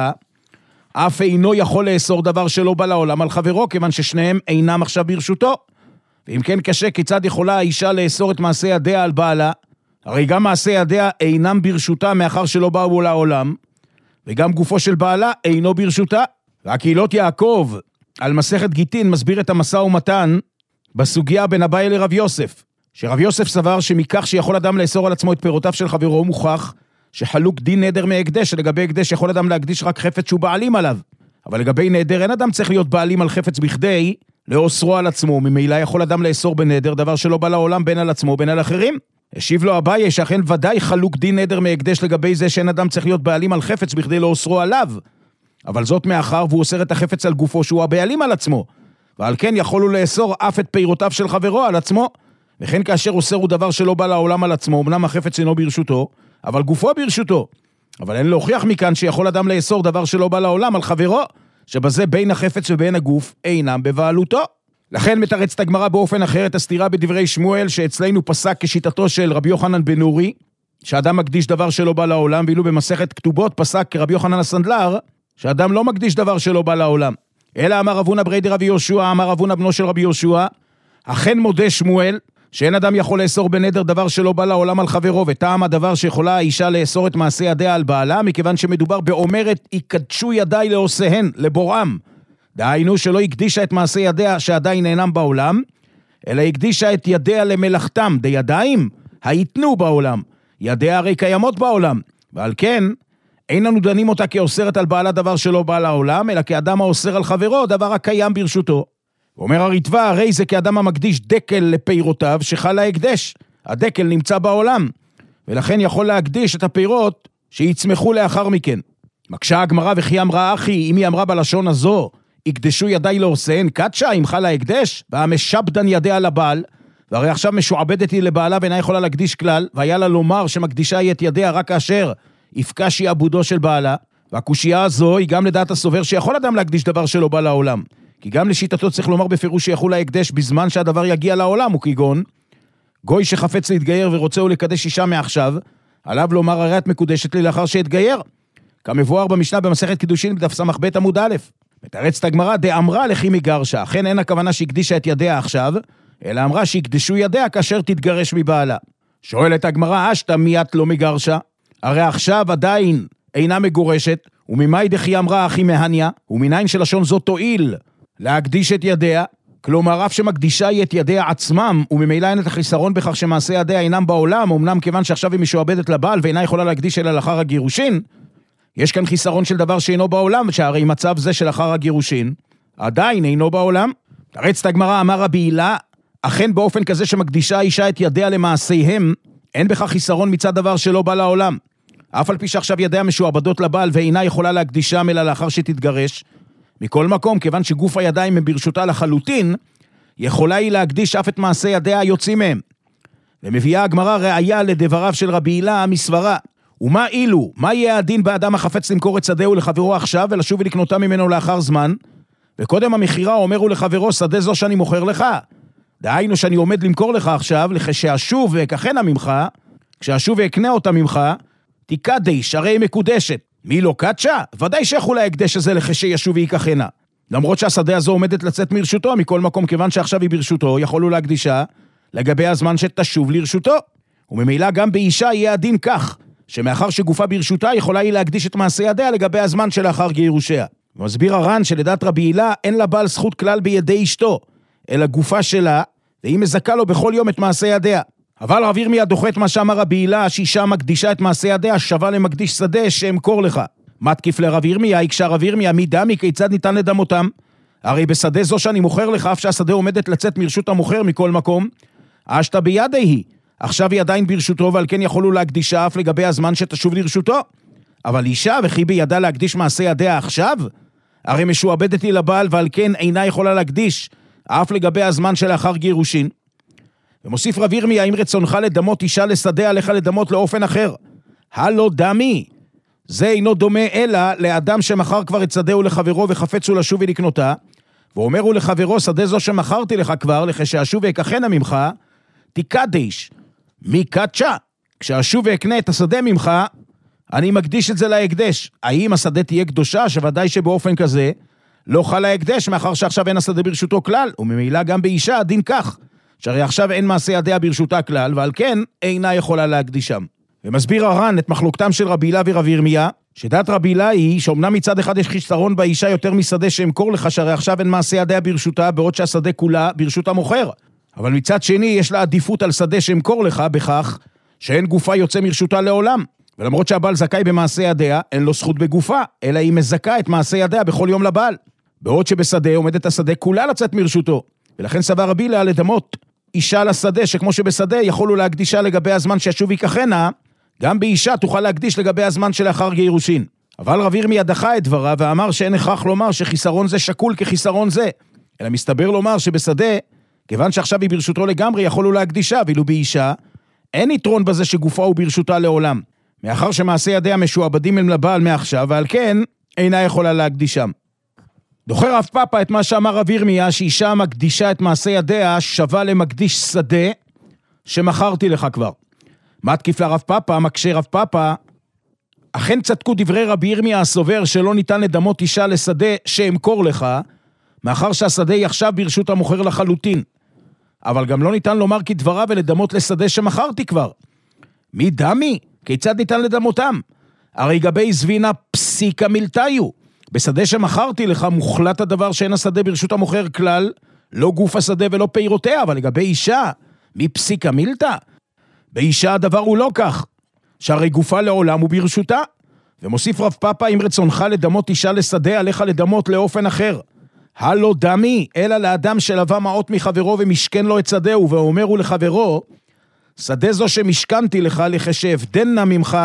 אף אינו יכול לאסור דבר שלא בא לעולם על חברו, כיוון ששניהם אינם עכשיו ברשותו. ואם כן קשה, כיצד יכולה האישה לאסור את מעשי ידיה על בעלה? הרי גם מעשי ידיה אינם ברשותה מאחר שלא באו לעולם, וגם גופו של בעלה אינו ברשותה. והקהילות יעקב על מסכת גיטין מסביר את המשא ומתן בסוגיה בין אביי לרב יוסף, שרב יוסף סבר שמכך שיכול אדם לאסור על עצמו את פירותיו של חברו, הוא מוכח שחלוק דין נדר מהקדש, שלגבי הקדש יכול אדם להקדיש רק חפץ שהוא בעלים עליו, אבל לגבי נדר אין אדם צריך להיות בעלים על חפץ בכדי לאוסרו על עצמו, ממילא יכול אדם לאסור בנדר דבר שלא בא לעולם בין על עצמו בין על אחרים. השיב לו אביי שאכן ודאי חלוק דין נדר מהקדש לגבי זה שאין אדם צריך להיות בעלים על חפץ בכדי לאוסרו עליו, אבל זאת מאחר והוא אוסר את החפץ על גופו שהוא הבעלים על עצמו, ועל כן יכולו לאסור אף את פירותיו של חברו על עצמו. וכן כאשר אוסר הוא דבר שלא בא לעולם על עצמו, אמנם החפץ אינו ברשותו, אבל גופו ברשותו. אבל אין להוכיח מכאן שיכול אדם לאסור דבר שלא בא לעולם על חברו, שבזה בין החפץ ובין הגוף אינם בבעלותו. לכן מתרצת הגמרא באופן אחר את הסתירה בדברי שמואל, שאצלנו פסק כשיטתו של רבי יוחנן בן נורי, שאדם מקדיש דבר שלא בא לעולם, ואילו במסכת כתובות פסק כרבי יוחנן הסנדלר, שאדם לא מקדיש דבר שלא בא לעולם. אלא אמר אבונה בריידי רבי יהושע, אמר אבונה בנו של רבי יהושע, אכן מודה שמואל, שאין אדם יכול לאסור בנדר דבר שלא בא לעולם על חברו, וטעם הדבר שיכולה האישה לאסור את מעשי ידיה על בעלה, מכיוון שמדובר באומרת, יקדשו ידיי לעושיהן, לבורם. דהיינו שלא הקדישה את מעשי ידיה שעדיין אינם בעולם, אלא הקדישה את ידיה למלאכתם, דידיים היתנו בעולם, ידיה הרי קיימות בעולם, ועל כן אין לנו דנים אותה כאוסרת על בעלה דבר שלא בא לעולם, אלא כאדם האוסר על חברו דבר הקיים ברשותו. ואומר הריטב"א, הרי זה כאדם המקדיש דקל לפירותיו שחל ההקדש, הדקל נמצא בעולם, ולכן יכול להקדיש את הפירות שיצמחו לאחר מכן. מקשה הגמרא וכי אמרה אחי, אם היא אמרה בלשון הזו, יקדשו ידיי לעושיהן קדשה, אם חל ההקדש, והמשבדן ידיה לבעל, והרי עכשיו משועבדת היא לבעלה ואינה יכולה להקדיש כלל, והיה לה לומר שמקדישה היא את ידיה רק כאשר יפקע שעבודו של בעלה, והקושייה הזו היא גם לדעת הסובר שיכול אדם להקדיש דבר שלא בא לעולם, כי גם לשיטתו צריך לומר בפירוש שיכול להקדש בזמן שהדבר יגיע לעולם, וכגון גוי שחפץ להתגייר ורוצה הוא לקדש אישה מעכשיו, עליו לומר הרי את מקודשת לי לאחר שהתגייר, כמבואר במשנה במסכת קידושין בדף סמ"ב עמוד א'. מתרצת הגמרא דאמרה לכי מגרשה, אכן אין הכוונה שהקדישה את ידיה עכשיו, אלא אמרה שהקדשו ידיה כאשר תתגרש מבעלה. שואלת הגמרא, אשתא מיית לא מגרשה, הרי עכשיו עדיין אינה מגורשת, וממאי דכי אמרה אחי מהניה, ומניין שלשון זו תועיל להקדיש את ידיה, כלומר אף שמקדישה היא את ידיה עצמם, וממילא אין את החיסרון בכך שמעשי ידיה אינם בעולם, אמנם כיוון שעכשיו היא משועבדת לבעל ואינה יכולה להקדיש אלא לאחר הגירושין, יש כאן חיסרון של דבר שאינו בעולם, שהרי מצב זה שלאחר הגירושין עדיין אינו בעולם. תרצת הגמרא, אמר רבי הילה, אכן באופן כזה שמקדישה האישה את ידיה למעשיהם, אין בכך חיסרון מצד דבר שלא בא לעולם. אף על פי שעכשיו ידיה משועבדות לבעל ואינה יכולה להקדישם אלא לאחר שתתגרש, מכל מקום, כיוון שגוף הידיים הם ברשותה לחלוטין, יכולה היא להקדיש אף את מעשי ידיה היוצאים מהם. ומביאה הגמרא ראיה לדבריו של רבי הילה מסברה. ומה אילו? מה יהיה הדין באדם החפץ למכור את שדהו לחברו עכשיו ולשוב ולקנותה ממנו לאחר זמן? וקודם המחירה אומרו לחברו, שדה זו שאני מוכר לך. דהיינו שאני עומד למכור לך עכשיו, כשאשוב ואקחנה ממך, כשאשוב ואקנה אותה ממך, תיקדש, הרי היא מקודשת. מי לא קדשה? ודאי שיכול ההקדש הזה לכשישוב ויקחנה. למרות שהשדה הזו עומדת לצאת מרשותו, מכל מקום כיוון שעכשיו היא ברשותו, יכולו להקדישה לגבי הזמן שתשוב לרשותו. וממילא גם באישה יהיה הדין כך, שמאחר שגופה ברשותה יכולה היא להקדיש את מעשה ידיה לגבי הזמן שלאחר גירושיה. ומסביר הר"ן שלדעת רבי הילה אין לה בעל זכות כלל בידי אשתו, אלא גופה שלה, והיא מזכה לו בכל יום את מעשה ידיה. אבל רב ירמיה דוחה את מה שאמר רבי הילה, שאישה מקדישה את מעשה ידיה, שווה למקדיש שדה שאמכור לך. מה תקיף לרב ירמיה? יקשה רב ירמיה, מי דמי, כיצד ניתן לדמותם? הרי בשדה זו שאני מוכר לך, אף שהשדה עומדת לצאת מרשות המוכר מכל מקום, אשתה בידי היא. עכשיו היא עדיין ברשותו, ועל כן יכולו להקדישה אף לגבי הזמן שתשוב לרשותו. אבל אישה וכי בידה להקדיש מעשה ידיה עכשיו? הרי משועבדת היא לבעל, ועל כן אינה יכולה להקדיש אף לגבי הזמן שלאחר גירושין. ומוסיף רב ירמיה, אם רצונך לדמות אישה לשדה, עליך לדמות לאופן אחר. הלא דמי. זה אינו דומה אלא לאדם שמכר כבר את שדהו לחברו וחפצו לשוב ולקנותה, ואומרו לחברו, שדה זו שמכרתי לך כבר, לכשאשוב ואקחנה ממך, תיקדש. מי קדשה? כשאשוב ואקנה את השדה ממך, אני מקדיש את זה להקדש. האם השדה תהיה קדושה? שוודאי שבאופן כזה לא חל ההקדש, מאחר שעכשיו אין השדה ברשותו כלל, וממילא גם באישה הדין כך, שהרי עכשיו אין מעשה ידיה ברשותה כלל, ועל כן אינה יכולה להקדישם. ומסביר הר"ן את מחלוקתם של רבי הילה ורב ירמיה, שדעת רבי הילה היא שאומנם מצד אחד יש חיסרון באישה יותר משדה שאמכור לך, שהרי עכשיו אין מעשה ידיה ברשותה, בעוד שהשדה כולה ברשות המוכר. אבל מצד שני יש לה עדיפות על שדה שאמכור לך בכך שאין גופה יוצא מרשותה לעולם. ולמרות שהבעל זכאי במעשה ידיה, אין לו זכות בגופה, אלא היא מזכה את מעשה ידיה בכל יום לבעל. בעוד שבשדה עומדת השדה כולה לצאת מרשותו. ולכן סבר רבי הילה לדמות אישה לשדה, שכמו שבשדה יכולו להקדישה לגבי הזמן שישוב ויקחנה, גם באישה תוכל להקדיש לגבי הזמן שלאחר גירושין. אבל רב ירמיה דחה את דברה ואמר שאין הכרח לומר שחיסרון זה שקול כחיסרון זה, אלא מסתבר לומר שבשדה, כיוון שעכשיו היא ברשותו לגמרי, יכולו להקדישה, ואילו באישה אין יתרון בזה שגופה הוא ברשותה לעולם, מאחר שמעשה ידיה משועבדים הם לבעל מעכשיו, ועל כן אינה יכולה להקדישם. דוחה רב פאפה את מה שאמר רב ירמיה, שאישה מקדישה את מעשה ידיה שווה למקדיש שדה שמכרתי לך כבר. מה תקיף לרב פאפה? מקשה רב פאפה, אכן צדקו דברי רבי ירמיה הסובר שלא ניתן לדמות אישה לשדה שאמכור לך, מאחר שהשדה היא עכשיו ברשות המוכר לחלוטין. אבל גם לא ניתן לומר כדברה ולדמות לשדה שמכרתי כבר. מי דמי? כיצד ניתן לדמותם? הרי גבי זבינה פסיקה מילתיו. בשדה שמכרתי לך מוחלט הדבר שאין השדה ברשות המוכר כלל, לא גוף השדה ולא פירותיה, אבל לגבי אישה, מי פסיקה מילתה? באישה הדבר הוא לא כך, שהרי גופה לעולם הוא ברשותה. ומוסיף רב פאפה, אם רצונך לדמות אישה לשדה, עליך לדמות לאופן אחר. הלא דמי, אלא לאדם שלווה מעות מחברו ומשכן לו את שדהו, ואומרו לחברו, שדה זו שמשכנתי לך לכשאבדנה ממך,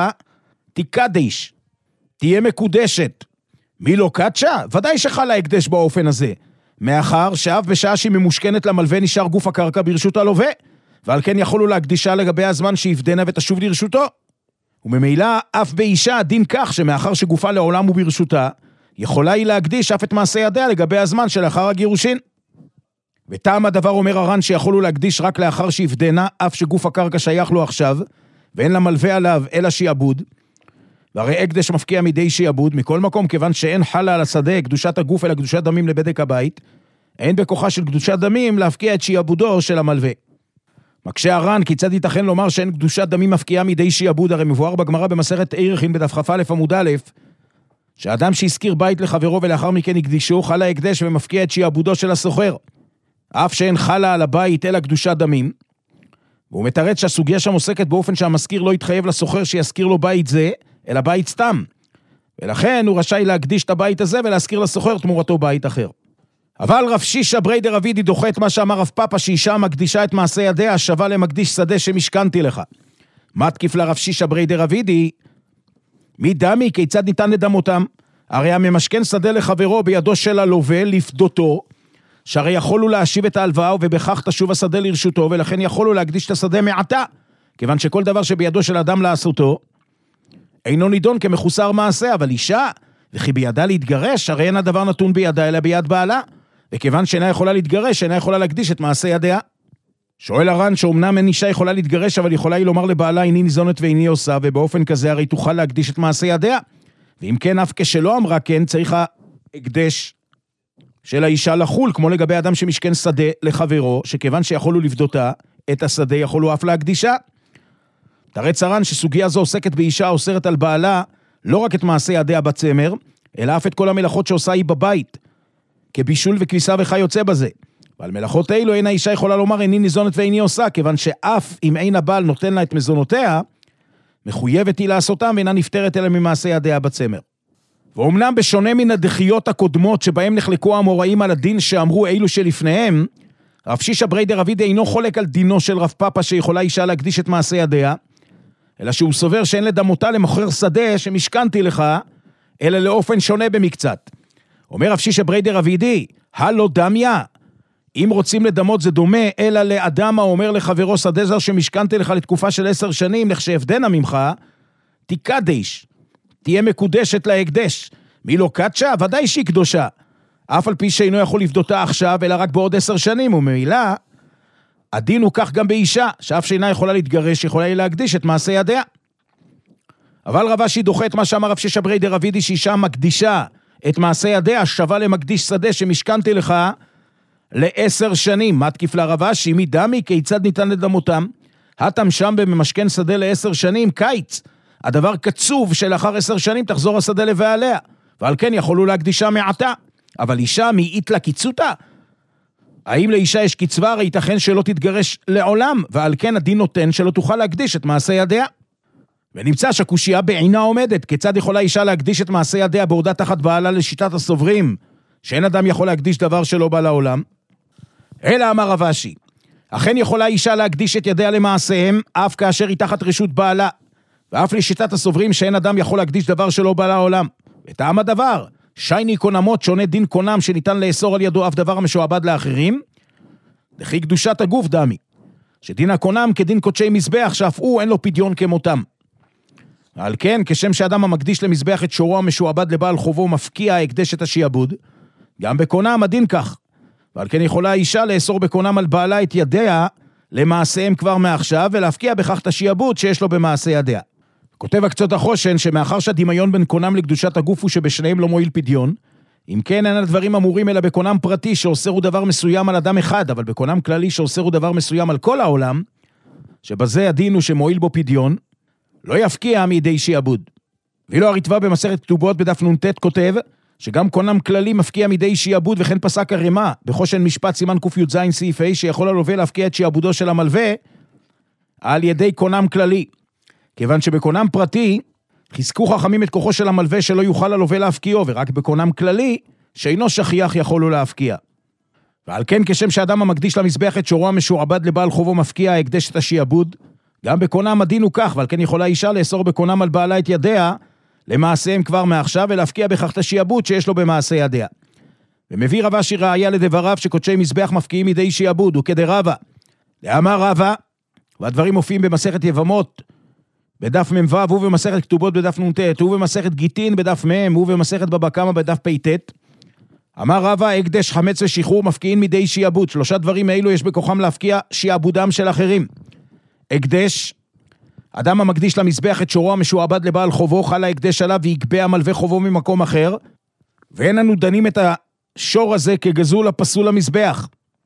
תיקדש, תהיה מקודשת. מי לא קדשה? ודאי שחל ההקדש באופן הזה, מאחר שאף בשעה שהיא ממושכנת למלווה נשאר גוף הקרקע ברשות הלווה, ועל כן יכולו להקדישה לגבי הזמן שיפדנה ותשוב לרשותו. וממילא אף באישה הדין כך שמאחר שגופה לעולם הוא ברשותה, יכולה היא להקדיש אף את מעשה ידיה לגבי הזמן שלאחר הגירושין. וטעם הדבר אומר הר"ן שיכולו להקדיש רק לאחר שיפדנה, אף שגוף הקרקע שייך לו עכשיו, ואין לה מלווה עליו אלא שיעבוד, והרי הקדש מפקיע מידי שיעבוד, מכל מקום כיוון שאין חלה על השדה קדושת הגוף אלא קדושת דמים לבדק הבית, אין בכוחה של קדושת דמים להפקיע את שיעבודו של המלווה. מקשה הר"ן, כיצד ייתכן לומר שאין קדושת דמים מפקיעה מידי שיעבוד? הרי מבואר בגמרא במסכת עירכין בדף כ"א עמוד א', שאדם שהזכיר בית לחברו ולאחר מכן הקדישו, חלה הקדש ומפקיע את שיעבודו של הסוחר, אף שאין חלה על הבית אלא קדושת דמים. והוא מתרץ שהסוגיה שם עוסקת באופן שהמזכיר לא יתחייב לסוחר שיזכיר לו בית זה, אלא בית סתם. ולכן הוא רשאי להקדיש את הבית הזה ולהזכיר לסוחר תמורתו בית אחר. אבל רב שישה ברי דרבידי דוחה את מה שאמר רב פאפה, שאישה מקדישה את מעשה ידיה שווה למקדיש שדה שמשכנתי לך. מה תקיף לרב שישה ברי דרבידי? מי דמי? כיצד ניתן לדמותם? הרי הממשכן שדה לחברו בידו של הלווה לפדותו, שהרי יכולו להשיב את ההלוואה ובכך תשוב השדה לרשותו, ולכן יכולו להקדיש את השדה מעתה, כיוון שכל דבר שבידו של אדם לעשותו אינו נידון כמחוסר מעשה. אבל אישה, וכי בידה להתגרש, הרי אין הדבר נתון בידה אלא ביד בעלה, וכיוון שאינה יכולה להתגרש, אינה יכולה להקדיש את מעשה ידיה. שואל הר"ן שאומנם אין אישה יכולה להתגרש, אבל יכולה היא לומר לבעלה, איני ניזונת ואיני עושה, ובאופן כזה הרי תוכל להקדיש את מעשה ידיה. ואם כן, אף כשלא אמרה כן, צריך ההקדש של האישה לחול, כמו לגבי אדם שמשכן שדה לחברו, שכיוון שיכולו לבדותה, את השדה יכולו אף להקדישה. תרץ הר"ן שסוגיה זו עוסקת באישה האוסרת על בעלה, לא רק את מעשה ידיה בצמר, אלא אף את כל המלאכות שעושה היא בבית, כבישול וכביסה וחי יוצא בזה. ועל מלאכות אלו אין האישה יכולה לומר איני ניזונת ואיני עושה, כיוון שאף אם אין הבעל נותן לה את מזונותיה, מחויבת היא לעשותם ואינה נפטרת אלא ממעשה ידיה בצמר. ואומנם בשונה מן הדחיות הקודמות שבהם נחלקו האמוראים על הדין שאמרו אילו שלפניהם, רב שישה בריידר אבידי אינו חולק על דינו של רב פאפה שיכולה אישה להקדיש את מעשה ידיה, אלא שהוא סובר שאין לדמותה למוכר שדה שמשכנתי לך, אלא לאופן שונה במקצת. אומר רב שישה בריידר אבידי, הלא דמיה, אם רוצים לדמות זה דומה, אלא לאדם האומר לחברו שדה זר שמשכנתי לך לתקופה של 10 שנים, לכשאבדנה ממך, תקדש, תהיה מקודשת להקדש. מי לא קדשה? ודאי שהיא קדושה. אף על פי שאינו יכול לבדותה עכשיו, אלא רק בעוד 10 שנים, וממילא, הדין הוא כך גם באישה, שאף שאינה יכולה להתגרש, יכולה היא להקדיש את מעשה ידיה. אבל רב אשי דוחה את מה שאמר רב שישה בריידר אבידי, שאישה מקדישה את מעשה ידיה, שווה למקדיש שדה שמשכנתי לך ל10 שנים. מה תקיף לרב אשי? מי דמי? כיצד ניתן לדמותם? התם שם במשכן שדה ל10 שנים, קיץ. הדבר קצוב שלאחר 10 שנים תחזור השדה לבעליה, ועל כן יכולו להקדישה מעתה. אבל אישה מאית לה קיצותה? האם לאישה יש קצבה? הרי ייתכן שלא תתגרש לעולם, ועל כן הדין נותן שלא תוכל להקדיש את מעשה ידיה. ונמצא שהקושיה בעינה עומדת, כיצד יכולה אישה להקדיש את מעשה ידיה בעודה תחת בעלה לשיטת הסוברים, שאין אדם יכול להקדיש דבר שלא בא לעולם? אלא אמר רב אשי, אכן יכולה אישה להקדיש את ידיה למעשיהם, אף כאשר היא תחת רשות בעלה, ואף לשיטת הסוברים שאין אדם יכול להקדיש דבר שלא בא לעולם. וטעם הדבר, שייני קונמות שונה דין קונם שניתן לאסור על ידו אף דבר המשועבד לאחרים, דחי קדושת הגוף דמי, שדין הקונם כדין קודשי מזבח, שאף הוא אין לו פדיון כמותם. על כן, כשם שאדם המקדיש למזבח את שורו המשועבד לבעל חובו מפקיע ההקדש את השיעבוד, גם בקונם הדין כך. ועל כן יכולה האישה לאסור בקונם על בעלה את ידיה למעשיהם כבר מעכשיו, ולהפקיע בכך את השיעבוד שיש לו במעשה ידיה. כותב הקצות החושן שמאחר שהדמיון בין קונם לקדושת הגוף הוא שבשניהם לא מועיל פדיון, אם כן אין הדברים אמורים אלא בקונם פרטי שאוסרו דבר מסוים על אדם אחד, אבל בקונם כללי שאוסרו דבר מסוים על כל העולם, שבזה הדין הוא שמועיל בו פדיון, לא יפקיע מידי שיעבוד. ואילו הרטב"א במסכת כתובות בדף נ"ט כותב, שגם קונם כללי מפקיע מידי שיעבוד, וכן פסק הרמ"א בחושן משפט סימן ק"ז סעיף ה' שיכול הלווה להפקיע את שיעבודו של המלווה על ידי קונם כללי. כיוון שבקונם פרטי חיזקו חכמים את כוחו של המלווה שלא יוכל הלווה להפקיעו, ורק בקונם כללי שאינו שכיח יכולו להפקיע. ועל כן כשם שאדם המקדיש למזבח את שורו המשועבד לבעל חובו מפקיע ההקדש את השיעבוד, גם בקונם הדין הוא כך, ועל כן יכולה אישה לאסור בקונם על בעלה את ידיה למעשיהם כבר מעכשיו, ולהפקיע בכך את השיעבוד שיש לו במעשה ידיה. ומביא רב אשי ראיה לדבריו שקודשי מזבח מפקיעים מידי שיעבוד, וכדרבה. לאמר רבה, והדברים מופיעים במסכת יבמות, בדף מ"ו, ובמסכת כתובות בדף נ"ט, ובמסכת גיטין בדף מ', ובמסכת בבא קמא בדף פ"ט. אמר רבה, הקדש, חמץ ושחרור מפקיעים מידי שיעבוד. 3 דברים האלו יש בכוחם להפקיע שיעבודם של אחרים. הקדש, אדם המקדיש למזבח את שורו המשועבד לבעל חובו, חל ההקדש עליו ויקבע מלווה חובו ממקום אחר, ואין לנו דנים את השור הזה כגזול הפסול למזבח.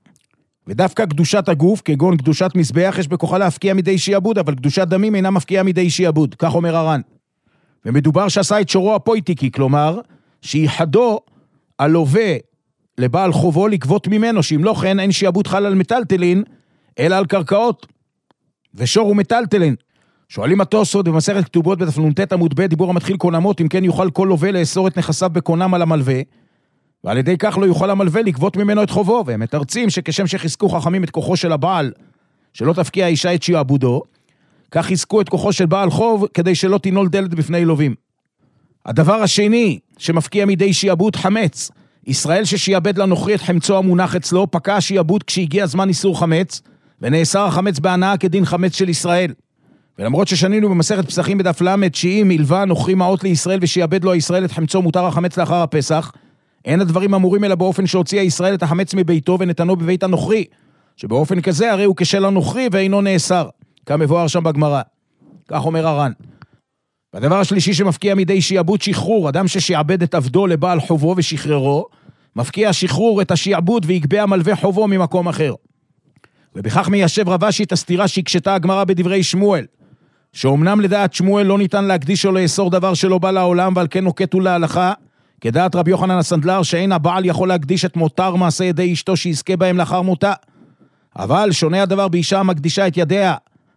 ודווקא קדושת הגוף, כגון קדושת מזבח, יש בכוחה להפקיע מידי שיעבוד, אבל קדושת דמים אינה מפקיעה מידי שיעבוד, כך אומר הר"ן. ומדובר שעשה את שורו הפויטיקי, כלומר, שיחדו הלווה לבעל חובו לגבות ממנו, שאם לא כן אין שיעבוד חל על מטלטלין, אלא על קרקעות. ושור הוא מטלטלין. שואלים התוספות במסכת כתובות בדף נ"ט עמוד ב', דיבור המתחיל קונמות, אם כן יוכל כל לווה לאסור את נכסיו בקונם על המלווה, ועל ידי כך לא יוכל המלווה לגבות ממנו את חובו, והם מתרצים שכשם שחיזקו חכמים את כוחו של הבעל, שלא תפקיע האישה את שיעבודו, כך חיזקו את כוחו של בעל חוב, כדי שלא תינול דלת בפני לווים. הדבר השני שמפקיע מידי שיעבוד, חמץ. ישראל ששיעבד לנוכרי את חמצו המונח אצלו, פקע שיעבוד כשהגיע זמן איסור חמץ, ונאסר החמץ בהנאה כדין חמץ של ישראל. ולמרות ששנינו במסכת פסחים בדף למד, שאם מלווה נוכרי מעות לישראל ושיעבד לו הישראל את חמצו מותר החמץ לאחר הפסח, אין הדברים אמורים אלא באופן שהוציאה ישראל את החמץ מביתו ונתנו בבית הנוכרי. שבאופן כזה הרי הוא כשל הנוכרי ואינו נאסר, כמבואר שם בגמרא. כך אומר הר"ן. והדבר השלישי שמפקיע מידי שיעבוד שחרור, אדם ששיעבד את עבדו לבעל חובו ושחררו, מפקיע שחרור את השיעבוד ויקבע מלווה חובו ממקום אחר. ובכך מיישב רבשי את הסתירה שהקשתה הגמרא בדברי שמואל, שאומנם לדעת שמואל לא ניתן להקדיש או לאסור דבר שלא בא לעולם, ועל כן נוקט הוא להלכה, כדעת רבי יוחנן הסנדלר, שאין הבעל יכול להקדיש את מותר מעשה ידי אשתו שיזכה בהם לאחר מותה. אבל שונה הדבר באישה המקדישה את ידיה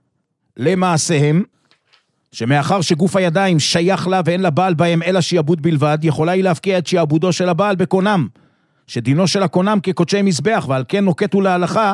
למעשיהם, שמאחר שגוף הידיים שייך לה ואין לבעל בהם אלא שיעבוד בלבד, יכולה היא להפקיע את שיעבודו של הבעל בקונם, שדינו של הקונם כקודשי מזבח, ועל כן נוקט הוא להלכה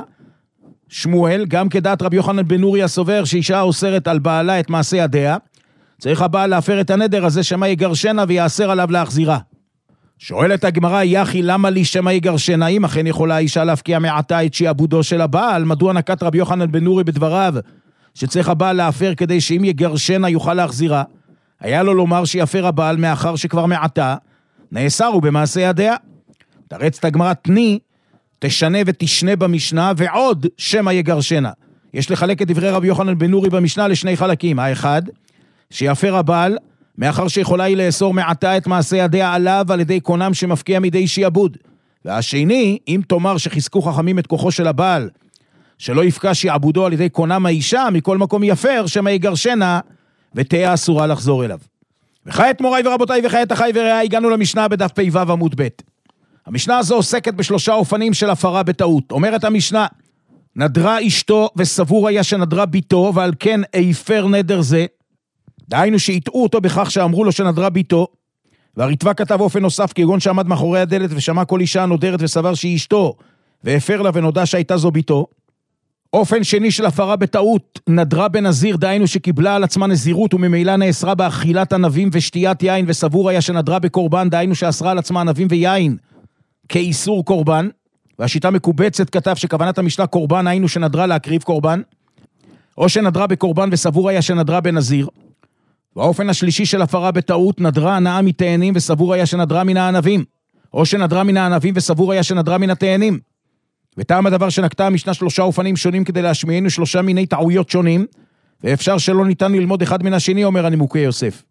שמואל, גם כדעת רבי יוחנן בן נורי הסובר שאישה אוסרת על בעלה את מעשה ידיה, צריך הבעל להפר את הנדר הזה שמה יגרשנה ויאסר עליו להחזירה. שואלת הגמרא, יחי למה לי שמה יגרשנה? אם אכן יכולה האישה להפקיע מעתה את שיעבודו של הבעל, מדוע נקט רבי יוחנן בן נורי בדבריו שצריך הבעל להפר כדי שאם יגרשנה יוכל להחזירה? היה לו לומר שיפר הבעל מאחר שכבר מעתה נאסר הוא במעשה ידיה. תרצת הגמרא, תני תשנה ותשנה במשנה ועוד שמה יגרשנה. יש לחלק את דברי רבי יוחנן בן נורי במשנה לשני חלקים. האחד, שיפר הבעל מאחר שיכולה היא לאסור מעתה את מעשה ידיה עליו על ידי קונם שמפקיע מידי שיעבוד. והשני, אם תאמר שחיזקו חכמים את כוחו של הבעל שלא יפקע שיעבודו על ידי קונם האישה, מכל מקום יפר שמה יגרשנה ותהיה אסורה לחזור אליו. וכעת מוריי ורבותיי וכעת אחי ורעי, הגענו למשנה בדף פ"ו עמוד ב'. המשנה הזו עוסקת בשלושה אופנים של הפרה בטעות. אומרת המשנה, נדרה אשתו וסבור היה שנדרה ביתו, ועל כן איפר נדר זה. דהיינו שהטעו אותו בכך שאמרו לו שנדרה ביתו, והריטב"א כתב אופן נוסף כגון שעמד מאחורי הדלת ושמע כל אישה נודרת וסבר שהיא אשתו, והפר לה ונודע שהייתה זו ביתו. אופן שני של הפרה בטעות, נדרה בנזיר, דהיינו שקיבלה על עצמה נזירות וממילא נאסרה באכילת ענבים ושתיית יין, וסבור היה שנדרה בקורבן, דהיינו שאסרה על עצמה ענבים ויין כאיסור קורבן, והשיטה מקובצת כתב שכוונת המשנה קורבן, היינו שנדרה להקריב קורבן, או שנדרה בקורבן וסבור היה שנדרה בנזיר. והאופן השלישי של הפרה בטעות, נדרה הנאה מתאנים וסבור היה שנדרה מן הענבים, או שנדרה מן הענבים וסבור היה שנדרה מן התאנים. וטעם הדבר שנקטה המשנה שלושה אופנים שונים כדי להשמיענו שלושה מיני טעויות שונים, ואפשר שלא ניתן ללמוד אחד מן השני, אומר הנימוקי יוסף.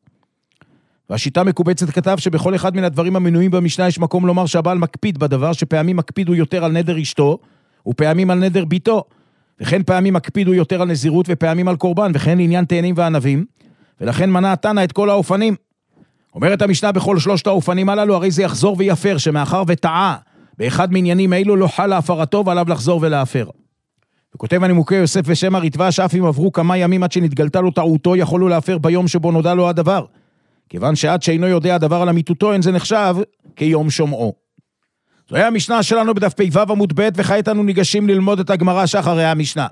והשיטה מקובצת כתב שבכל אחד מן הדברים המנויים במשנה יש מקום לומר שהבעל מקפיד בדבר, שפעמים מקפיד הוא יותר על נדר אשתו, ופעמים על נדר ביתו, וכן פעמים מקפיד הוא יותר על נזירות ופעמים על קורבן, וכן לעניין תאנים וענבים, ולכן מנה התנא את כל האופנים. אומרת המשנה בכל שלושת האופנים הללו, הרי זה יחזור ויפר, שמאחר וטעה באחד מעניינים אלו לא חלה הפרתו ועליו לחזור ולהפר. וכותב הנימוקי יוסף ושם הריטב"א, שאף אם עברו כמה ימים עד שנתגלתה לו טעותו, יכולו להפר ביום שבו נודע לו הדבר. כיוון שעד שאינו יודע הדבר על אמיתותו, אין זה נחשב כיום שומעו. זו היה המשנה שלנו בדף פ"ו עמוד ב', וכעת אנו ניגשים ללמוד את הגמרא שאחרי המשנה.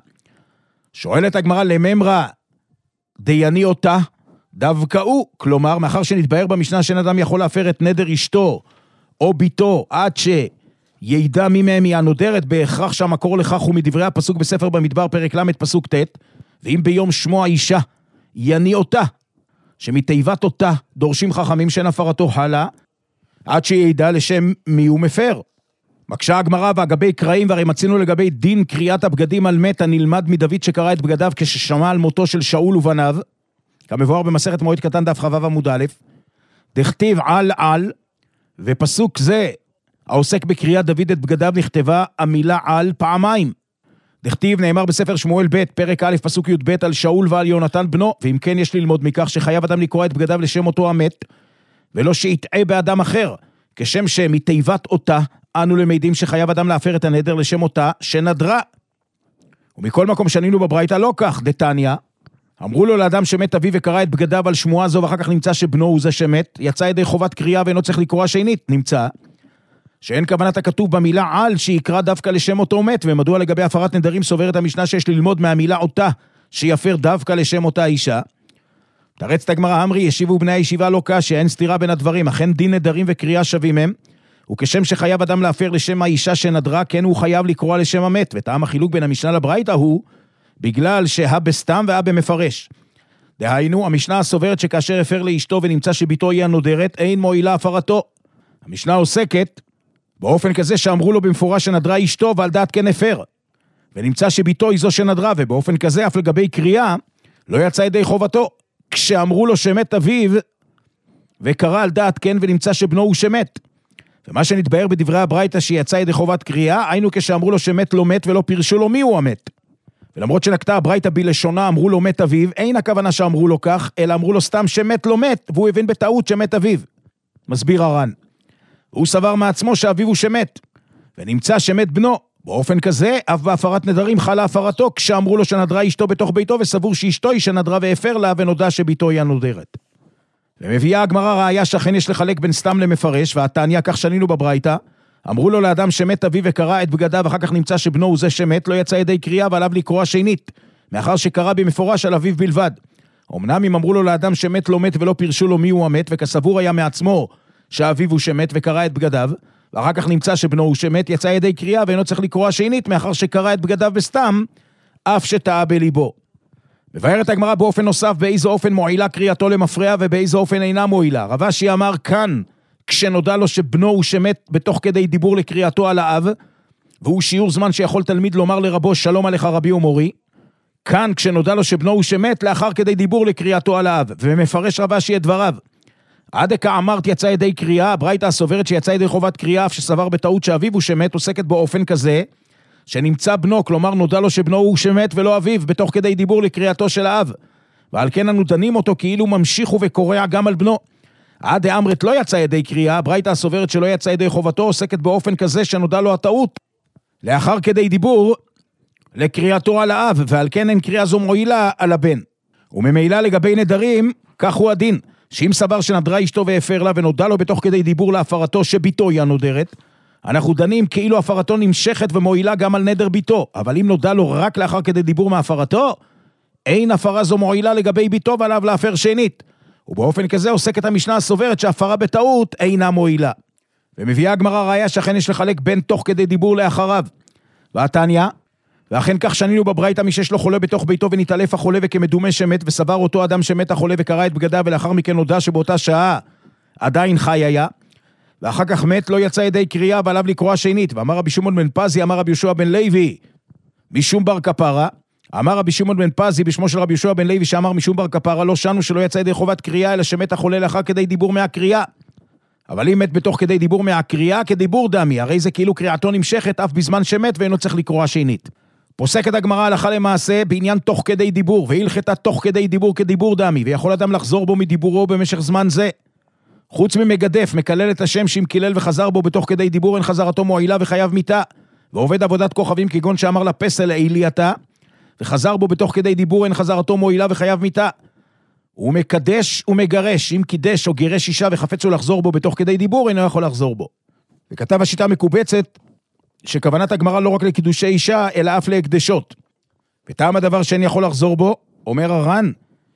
שואלת הגמרא, לממרא דייני אותה דווקא הוא, כלומר, מאחר שנתבהר במשנה שאין אדם יכול להפר את נדר אשתו או ביתו עד שידע מי מהם היא הנודרת, בהכרח שהמקור לכך הוא מדברי הפסוק בספר במדבר פרק ל' פסוק ט', ואם ביום שמו האישה יני אותה, שמתיבת אותה דורשים חכמים שאין הפרתו הלאה, עד שידע לשם מי הוא מפר. מקשה הגמרא, ואגבי קראים, והרי מצינו לגבי דין קריאת הבגדים על מת, הנלמד מדוד שקרא את בגדיו כששמע על מותו של שאול ובניו, כמבואר במסכת מועד קטן דף כ"ו עמוד א', דכתיב על, ופסוק זה העוסק בקריאת דוד את בגדיו נכתבה המילה על פעמיים. דכתיב נאמר בספר שמואל ב' פרק א' פסוק י"ב על שאול ועל יונתן בנו, ואם כן יש ללמוד מכך שחייב אדם לקרוא את בגדיו לשם אותו המת, ולא שיטעה באדם אחר, כשם שמתיבת אותה אנו למדים שחייב אדם להפר את הנדר לשם אותה שנדרה. ומכל מקום שנינו בברייתא לא כך, דתניא, אמרו לו לאדם שמת אביו וקרא את בגדיו על שמועה זו, ואחר כך נמצא שבנו הוא זה שמת, יצא ידי חובת קריאה ואינו צריך לקרוא שנית, נמצא שאין כוונת הכתוב במילה על שיקרא דווקא לשם אותו מת, ומדוע לגבי הפרת נדרים סוברת המשנה שיש ללמוד מהמילה אותה שיפר דווקא לשם אותה אישה. תרצת הגמרא, אמרי ישיבו בני הישיבה לא קשה, אין סתירה בין הדברים, אכן דין נדרים וקריאה שווים הם, וכשם שחייב אדם להפר לשם האישה שנדרה, כן הוא חייב לקרוא לשם המת, וטעם החילוק בין המשנה לברייתא הוא בגלל שהבסתם והבמפרש. דהיינו, המשנה סוברת שכאשר הפר לאשתו ונמצא שביתו היא הנודרת, אין מועילה הפרתו. המשנה עוסקת באופן כזה שאמרו לו במפורש שנדרה אשתו ועל דעת כן הפר. ונמצא שביתו היא זו שנדרה, ובאופן כזה אף לגבי קריאה, לא יצא ידי חובתו. כשאמרו לו שמת אביו, וקרא על דעת כן ונמצא שבנו הוא שמת. ומה שנתבהר בדברי הברייתא שיצא ידי חובת קריאה, היינו כשאמרו לו שמת לא מת ולא פירשו לו מי הוא המת. ולמרות שנקטה הברייתא בלשונה, אמרו לו מת אביו, אין הכוונה שאמרו לו כך, אלא אמרו לו סתם שמת לא מת, והוא הבין בטעות שמת אביו. מסביר הר"ן. הוא סבר מעצמו שאביו הוא שמת, ונמצא שמת בנו. באופן כזה, אף בהפרת נדרים חלה הפרתו, כשאמרו לו שנדרה אשתו בתוך ביתו, וסבור שאשתו היא שנדרה והפר לה, ונודע שביתו היא הנודרת. ומביאה הגמרא ראיה שאכן יש לחלק בין סתם למפרש, והתניא כך שנינו בברייתא, אמרו לו לאדם שמת אביו וקרא את בגדיו, ואחר כך נמצא שבנו הוא זה שמת, לא יצא ידי קריאה ועליו לקרוא שנית, מאחר שקרא במפורש על אביו בלבד. אמנם אם אמרו לו לאדם שמת לא מת ולא פירשו לו מי הוא המת, וכסבור היה מעצמו שאביו הוא שמת וקרא את בגדיו, ואחר כך נמצא שבנו הוא שמת, יצא ידי קריאה ואינו צריך לקרוא שנית, מאחר שקרא את בגדיו בסתם, אף שטעה בליבו. מבארת הגמרא באופן נוסף באיזו אופן מועילה קריאתו למפרע ובאיזו אופן אינה מועילה. רב אשי אמר כאן, כשנודע לו שבנו הוא שמת בתוך כדי דיבור לקריאתו על האב, והוא שיעור זמן שיכול תלמיד לומר לרבו שלום עליך רבי ומורי, כאן כשנודע לו שבנו הוא שמת לאחר כדי דיבור לקריאתו על האב, ומפרש רב אשי את דבריו. עד דקה אמרת יצא ידי קריאה, הברייתא הסוברת שיצא ידי חובת קריאה, אף שסבר בטעות שאביו הוא שמת, עוסקת באופן כזה, שנמצא בנו, כלומר נודע לו שבנו הוא שמת ולא אביו, בתוך כדי דיבור לקריאתו של האב. ועל כן אנו דנים אותו כאילו ממשיך וקורע גם על בנו. עד דאמרת לא יצא ידי קריאה, הברייתא הסוברת שלא יצא ידי חובתו, עוסקת באופן כזה שנודע לו הטעות, לאחר כדי דיבור לקריאתו על האב, ועל כן אין קריאה זו מועילה על הבן. וממילא לגבי נדרים, כך הוא הדין, שאם סבר שנדרה אשתו והפר לה ונודע לו בתוך כדי דיבור להפרתו שביתו היא הנודרת, אנחנו דנים כאילו הפרתו נמשכת ומועילה גם על נדר ביתו, אבל אם נודע לו רק לאחר כדי דיבור מהפרתו, אין הפרה זו מועילה לגבי ביתו ועליו להפר שנית. ובאופן כזה עוסקת המשנה הסוברת שהפרה בטעות אינה מועילה. ומביאה הגמרא ראיה שאכן יש לחלק בין תוך כדי דיבור לאחריו. והתניא, ואכן כך שנינו בברייתא מי שיש לו חולה בתוך ביתו ונתעלף החולה וכמדומה שמת, וסבר אותו אדם שמת החולה וקרא את בגדיו, ולאחר מכן נודע שבאותה שעה עדיין חי היה, ואחר כך מת לא יצא ידי קריאה ועליו לקרוא שנית. ואמר רבי שמעון בן פזי, אמר רבי יהושע בן לוי משום בר כפרה, אמר רבי שמעון בן פזי בשמו של רבי יהושע בן לוי שאמר משום בר כפרה, לא שנו שלא יצא ידי חובת קריאה, אלא שמת החולה לאחר כדי דיבור מהקריאה. אבל אם מת בתוך כדי דיבור מהקריאה, כדיבור דמי, הרי זה כאילו קריאתו נמשכת אף בזמן שמת ואינו צריך לקרוא שנית. פוסקת הגמרא הלכה למעשה בעניין תוך כדי דיבור, והלכתה תוך כדי דיבור כדיבור דמי, ויכול אדם לחזור בו מדיבורו במשך זמן זה. חוץ ממגדף, מקלל את השם שאם קילל וחזר בו בתוך כדי דיבור, אין חזרתו מועילה וחייב מיתה. ועובד עבודת כוכבים כגון שאמר לפסל העילייתה, וחזר בו בתוך כדי דיבור, אין חזרתו מועילה וחייב מיתה. הוא מקדש ומגרש, אם קידש או גירש אישה וחפץ הוא לחזור בו בתוך כדי דיבור, אינו יכול לחזור בו. וכתב השיטה מקובצת, שכוונת הגמרא לא רק לקידושי אישה, אלא אף להקדשות. וטעם הדבר שאין יכול לחזור בו, אומר הר"ן,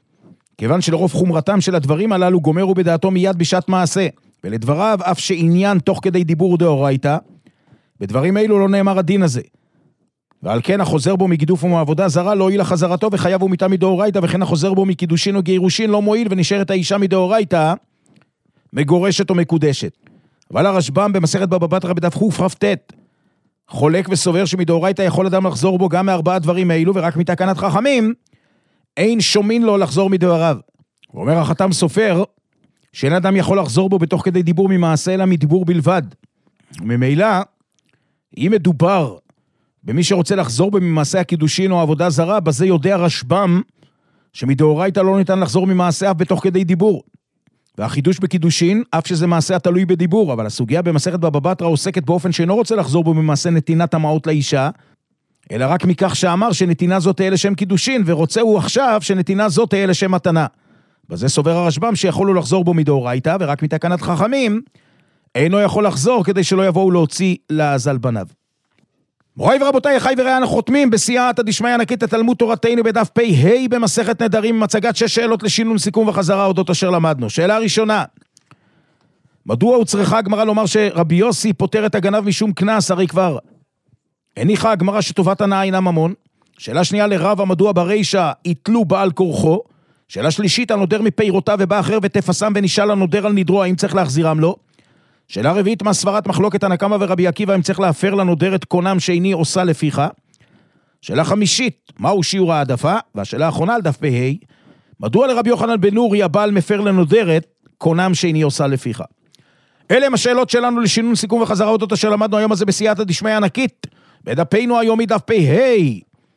כיוון שלרוב חומרתם של הדברים הללו גומרו בדעתו מיד בשעת מעשה, ולדבריו אף שעניין תוך כדי דיבור דאורייתא, בדברים אלו לא נאמר הדין הזה. ועל כן החוזר בו מגידוף ומעבודה זרה לא הועיל לחזרתו וחייב הוא מיתה מדאורייתא, וכן החוזר בו מקידושין או גירושין לא מועיל ונשארת האישה מדאורייתא מגורשת או מקודשת. אבל הרשב"ם במסכת בבא בתרא בדף קכ"ט חולק וסובר שמדאורייתא יכול אדם לחזור בו גם מארבעה דברים האלו, ורק מתקנת חכמים אין שומין לו לחזור מדבריו. הוא אומר החתם סופר שאין אדם יכול לחזור בו בתוך כדי דיבור ממעשה אלא מדיבור בלבד. וממילא אם מדובר במי שרוצה לחזור בו ממעשה הקידושין או עבודה זרה, בזה יודע רשב"ם שמדאורייתא לא ניתן לחזור ממעשה אף בתוך כדי דיבור. והחידוש בקידושין, אף שזה מעשה התלוי בדיבור, אבל הסוגיה במסכת בבא בתרא עוסקת באופן שאינו רוצה לחזור בו ממעשה נתינת המעות לאישה, אלא רק מכך שאמר שנתינה זאת תהיה לשם קידושין, ורוצה הוא עכשיו שנתינה זאת תהיה לשם מתנה. בזה סובר הרשב"ם שיכולו לחזור בו מדאורייתא, ורק מתקנת חכמים אינו יכול לחזור כדי שלא יבואו להוציא לעזל בניו. מוריי ורבותיי, אחי ורעי, אנחנו חותמים בסייעתא דשמיא ענקית את תלמוד תורתנו בדף פ"ה במסכת נדרים, עם הצגת 6 שאלות לשינון סיכום וחזרה אודות אשר למדנו. שאלה ראשונה, מדוע הוצרכה הגמרא לומר שרבי יוסי פוטר את הגנב משום קנס? הרי כבר הניחה הגמרא שטובת הנאה אינה ממון. שאלה שנייה לרבא, מדוע ברישא יתלו בעל כורחו? שאלה שלישית, הנודר מפירותיו ובא אחר ותפסם ונשאל הנודר על נדרו, האם צריך להחזירם לו? שאלה רביעית, מה סברת מחלוקת הנקמה ורבי עקיבא, אם צריך להפר לנודר את קונם שאיני עושה לפיך? שאלה חמישית, מהו שיעור העדפה? והשאלה האחרונה על דף פ"ה, מדוע לרבי יוחנן בן נורי הבעל מפר לנודרת, קונם שאיני עושה לפיך? אלה הם השאלות שלנו לשינון סיכום וחזרה אותות אשר למדנו היום הזה בסייעתא דשמיא ענקית, בדפנו היומי דף פ"ה,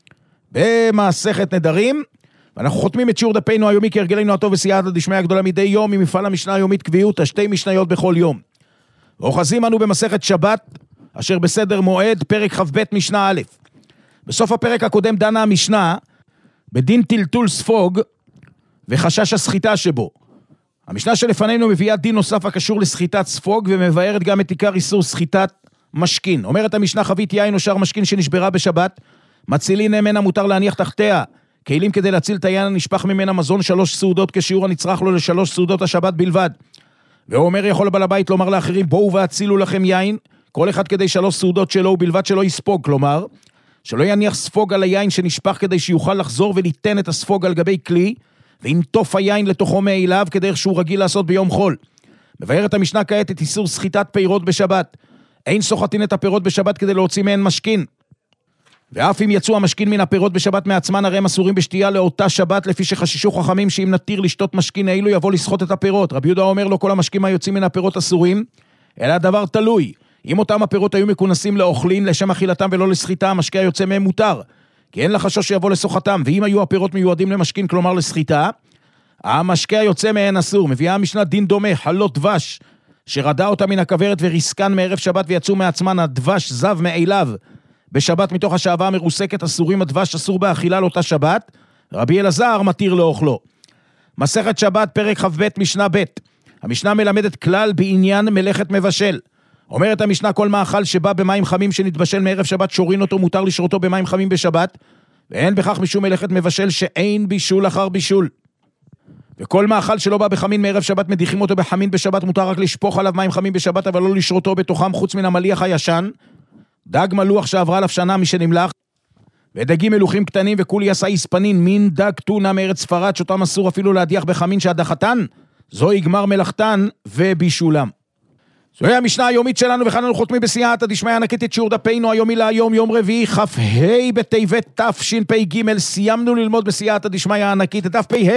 במסכת נדרים, ואנחנו חותמים את שיעור דפנו היומי כהרגלנו הטוב בסייעתא דשמיא הגדולה מדי יום, ממפעל המשנה היומית קביעות, שתי משניות בכל יום. ואוחזים אנו במסכת שבת, אשר בסדר מועד, פרק כ"ב משנה א'. בסוף הפרק הקודם דנה המשנה, בדין טלטול ספוג, וחשש הסחיטה שבו. המשנה שלפנינו מביאה דין נוסף הקשור לסחיטת ספוג, ומבארת גם את עיקר איסור סחיטת משכין. אומרת המשנה, חבית יין או שאר משכין שנשברה בשבת, מצילין ממנה מותר להניח תחתיה, כלים כדי להציל את היין הנשפך ממנה מזון 3 סעודות כשיעור הנצרך לו ל3 סעודות השבת בלבד. והוא אומר, יכול בעל הבית לומר לאחרים, בואו והצילו לכם יין, כל אחד כדי 3 סעודות שלו, ובלבד שלא יספוג, כלומר, שלא יניח ספוג על היין שנשפך כדי שיוכל לחזור וליתן את הספוג על גבי כלי, וינטוף היין לתוכו מאליו כדרך שהוא רגיל לעשות ביום חול. מבארת המשנה כעת את איסור סחיטת פירות בשבת. אין סוחטין את הפירות בשבת כדי להוציא מהן משכין. ואף אם יצאו המשכין מן הפירות בשבת מעצמן, הרי הם אסורים בשתייה לאותה שבת, לפי שחששו חכמים שאם נתיר לשתות משכין אילו יבוא לסחוט את הפירות. רבי יהודה אומר לו, כל המשקים היוצאים מן הפירות אסורים, אלא הדבר תלוי. אם אותם הפירות היו מכונסים לאוכלין לשם אכילתם ולא לסחיטה, המשקה היוצא מהם מותר. כי אין לחשוש שיבוא לסוחתם, ואם היו הפירות מיועדים למשכין, כלומר לסחיטה, המשקה היוצא מהן אסור. מביאה המשנה דין דומה, חלות דבש, שרדה אותה מן הכוורת וריסקן מערב שבת ויצאו מעצמן, הדבש זב מאליו. בשבת מתוך השעבה המרוסקת אסורים, הדבש אסור באכילה לאותה שבת, רבי אלעזר מתיר לאוכלו. מסכת שבת פרק כ"ב משנה ב'. המשנה מלמדת כלל בעניין מלאכת מבשל. אומרת המשנה, כל מאכל שבא במים חמים שנתבשל מערב שבת שורין אותו, מותר לשרותו במים חמים בשבת, ואין בכך משום מלאכת מבשל שאין בישול אחר בישול. וכל מאכל שלא בא בחמין מערב שבת מדיחים אותו בחמין בשבת, מותר רק לשפוך עליו מים חמים בשבת, אבל לא לשרותו בתוכם חוץ מן המליח הישן, דג מלוח שעברה עליו שנה משנמלח, ודגים מלוחים קטנים וכולי עשה איספנין, מין דג טונה מארץ ספרד, שאותם אסור אפילו להדיח בחמין שהדחתן, זו יגמר מלאכתן ובישולם. זוהי המשנה היומית שלנו, וכאן אנחנו חותמים בסייעתא דשמיא ענקית את שיעור דפנו היומי להיום, יום רביעי, כ"ה בטבת תשפ"ג. סיימנו ללמוד בסייעתא דשמיא ענקית את דף פ"ה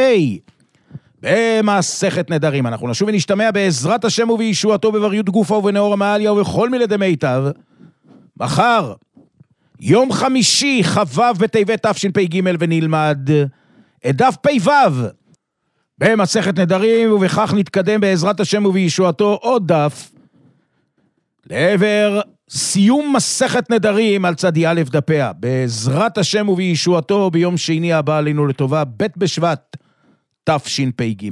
במסכת נדרים. אנחנו נשוב ונשתמע בעזרת השם ובישועתו בבריות גופה ובנאור המעליה ובכל מילי דמיטב מחר, יום חמישי, כ"ו בטבת תשפ"ג, ונלמד את דף פ"ו במסכת נדרים, ובכך נתקדם בעזרת השם ובישועתו עוד דף לעבר סיום מסכת נדרים על צד א' דפיה, בעזרת השם ובישועתו ביום שני הבא עלינו לטובה, ב' בשבט תשפ"ג.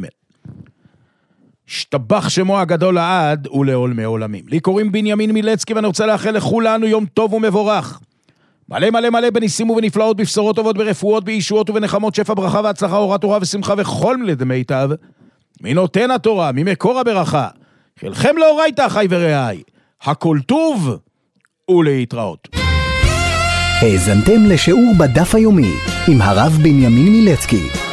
השתבח שמו הגדול לעד ולעולמי עולמים. לי קוראים בנימין מילצקי, ואני רוצה לאחל לכולנו יום טוב ומבורך, מלא מלא מלא בניסים ובנפלאות, בבשורות טובות, ברפואות, בישועות ובנחמות, שפע ברכה והצלחה, אורת תורה ושמחה וכל מילי דמיטב מנותן התורה, ממקור הברכה. חלכם לאורייתא אחי ורעי, הכל טוב ולהתראות. האזנתם לשיעור בדף היומי עם הרב בנימין מילצקי.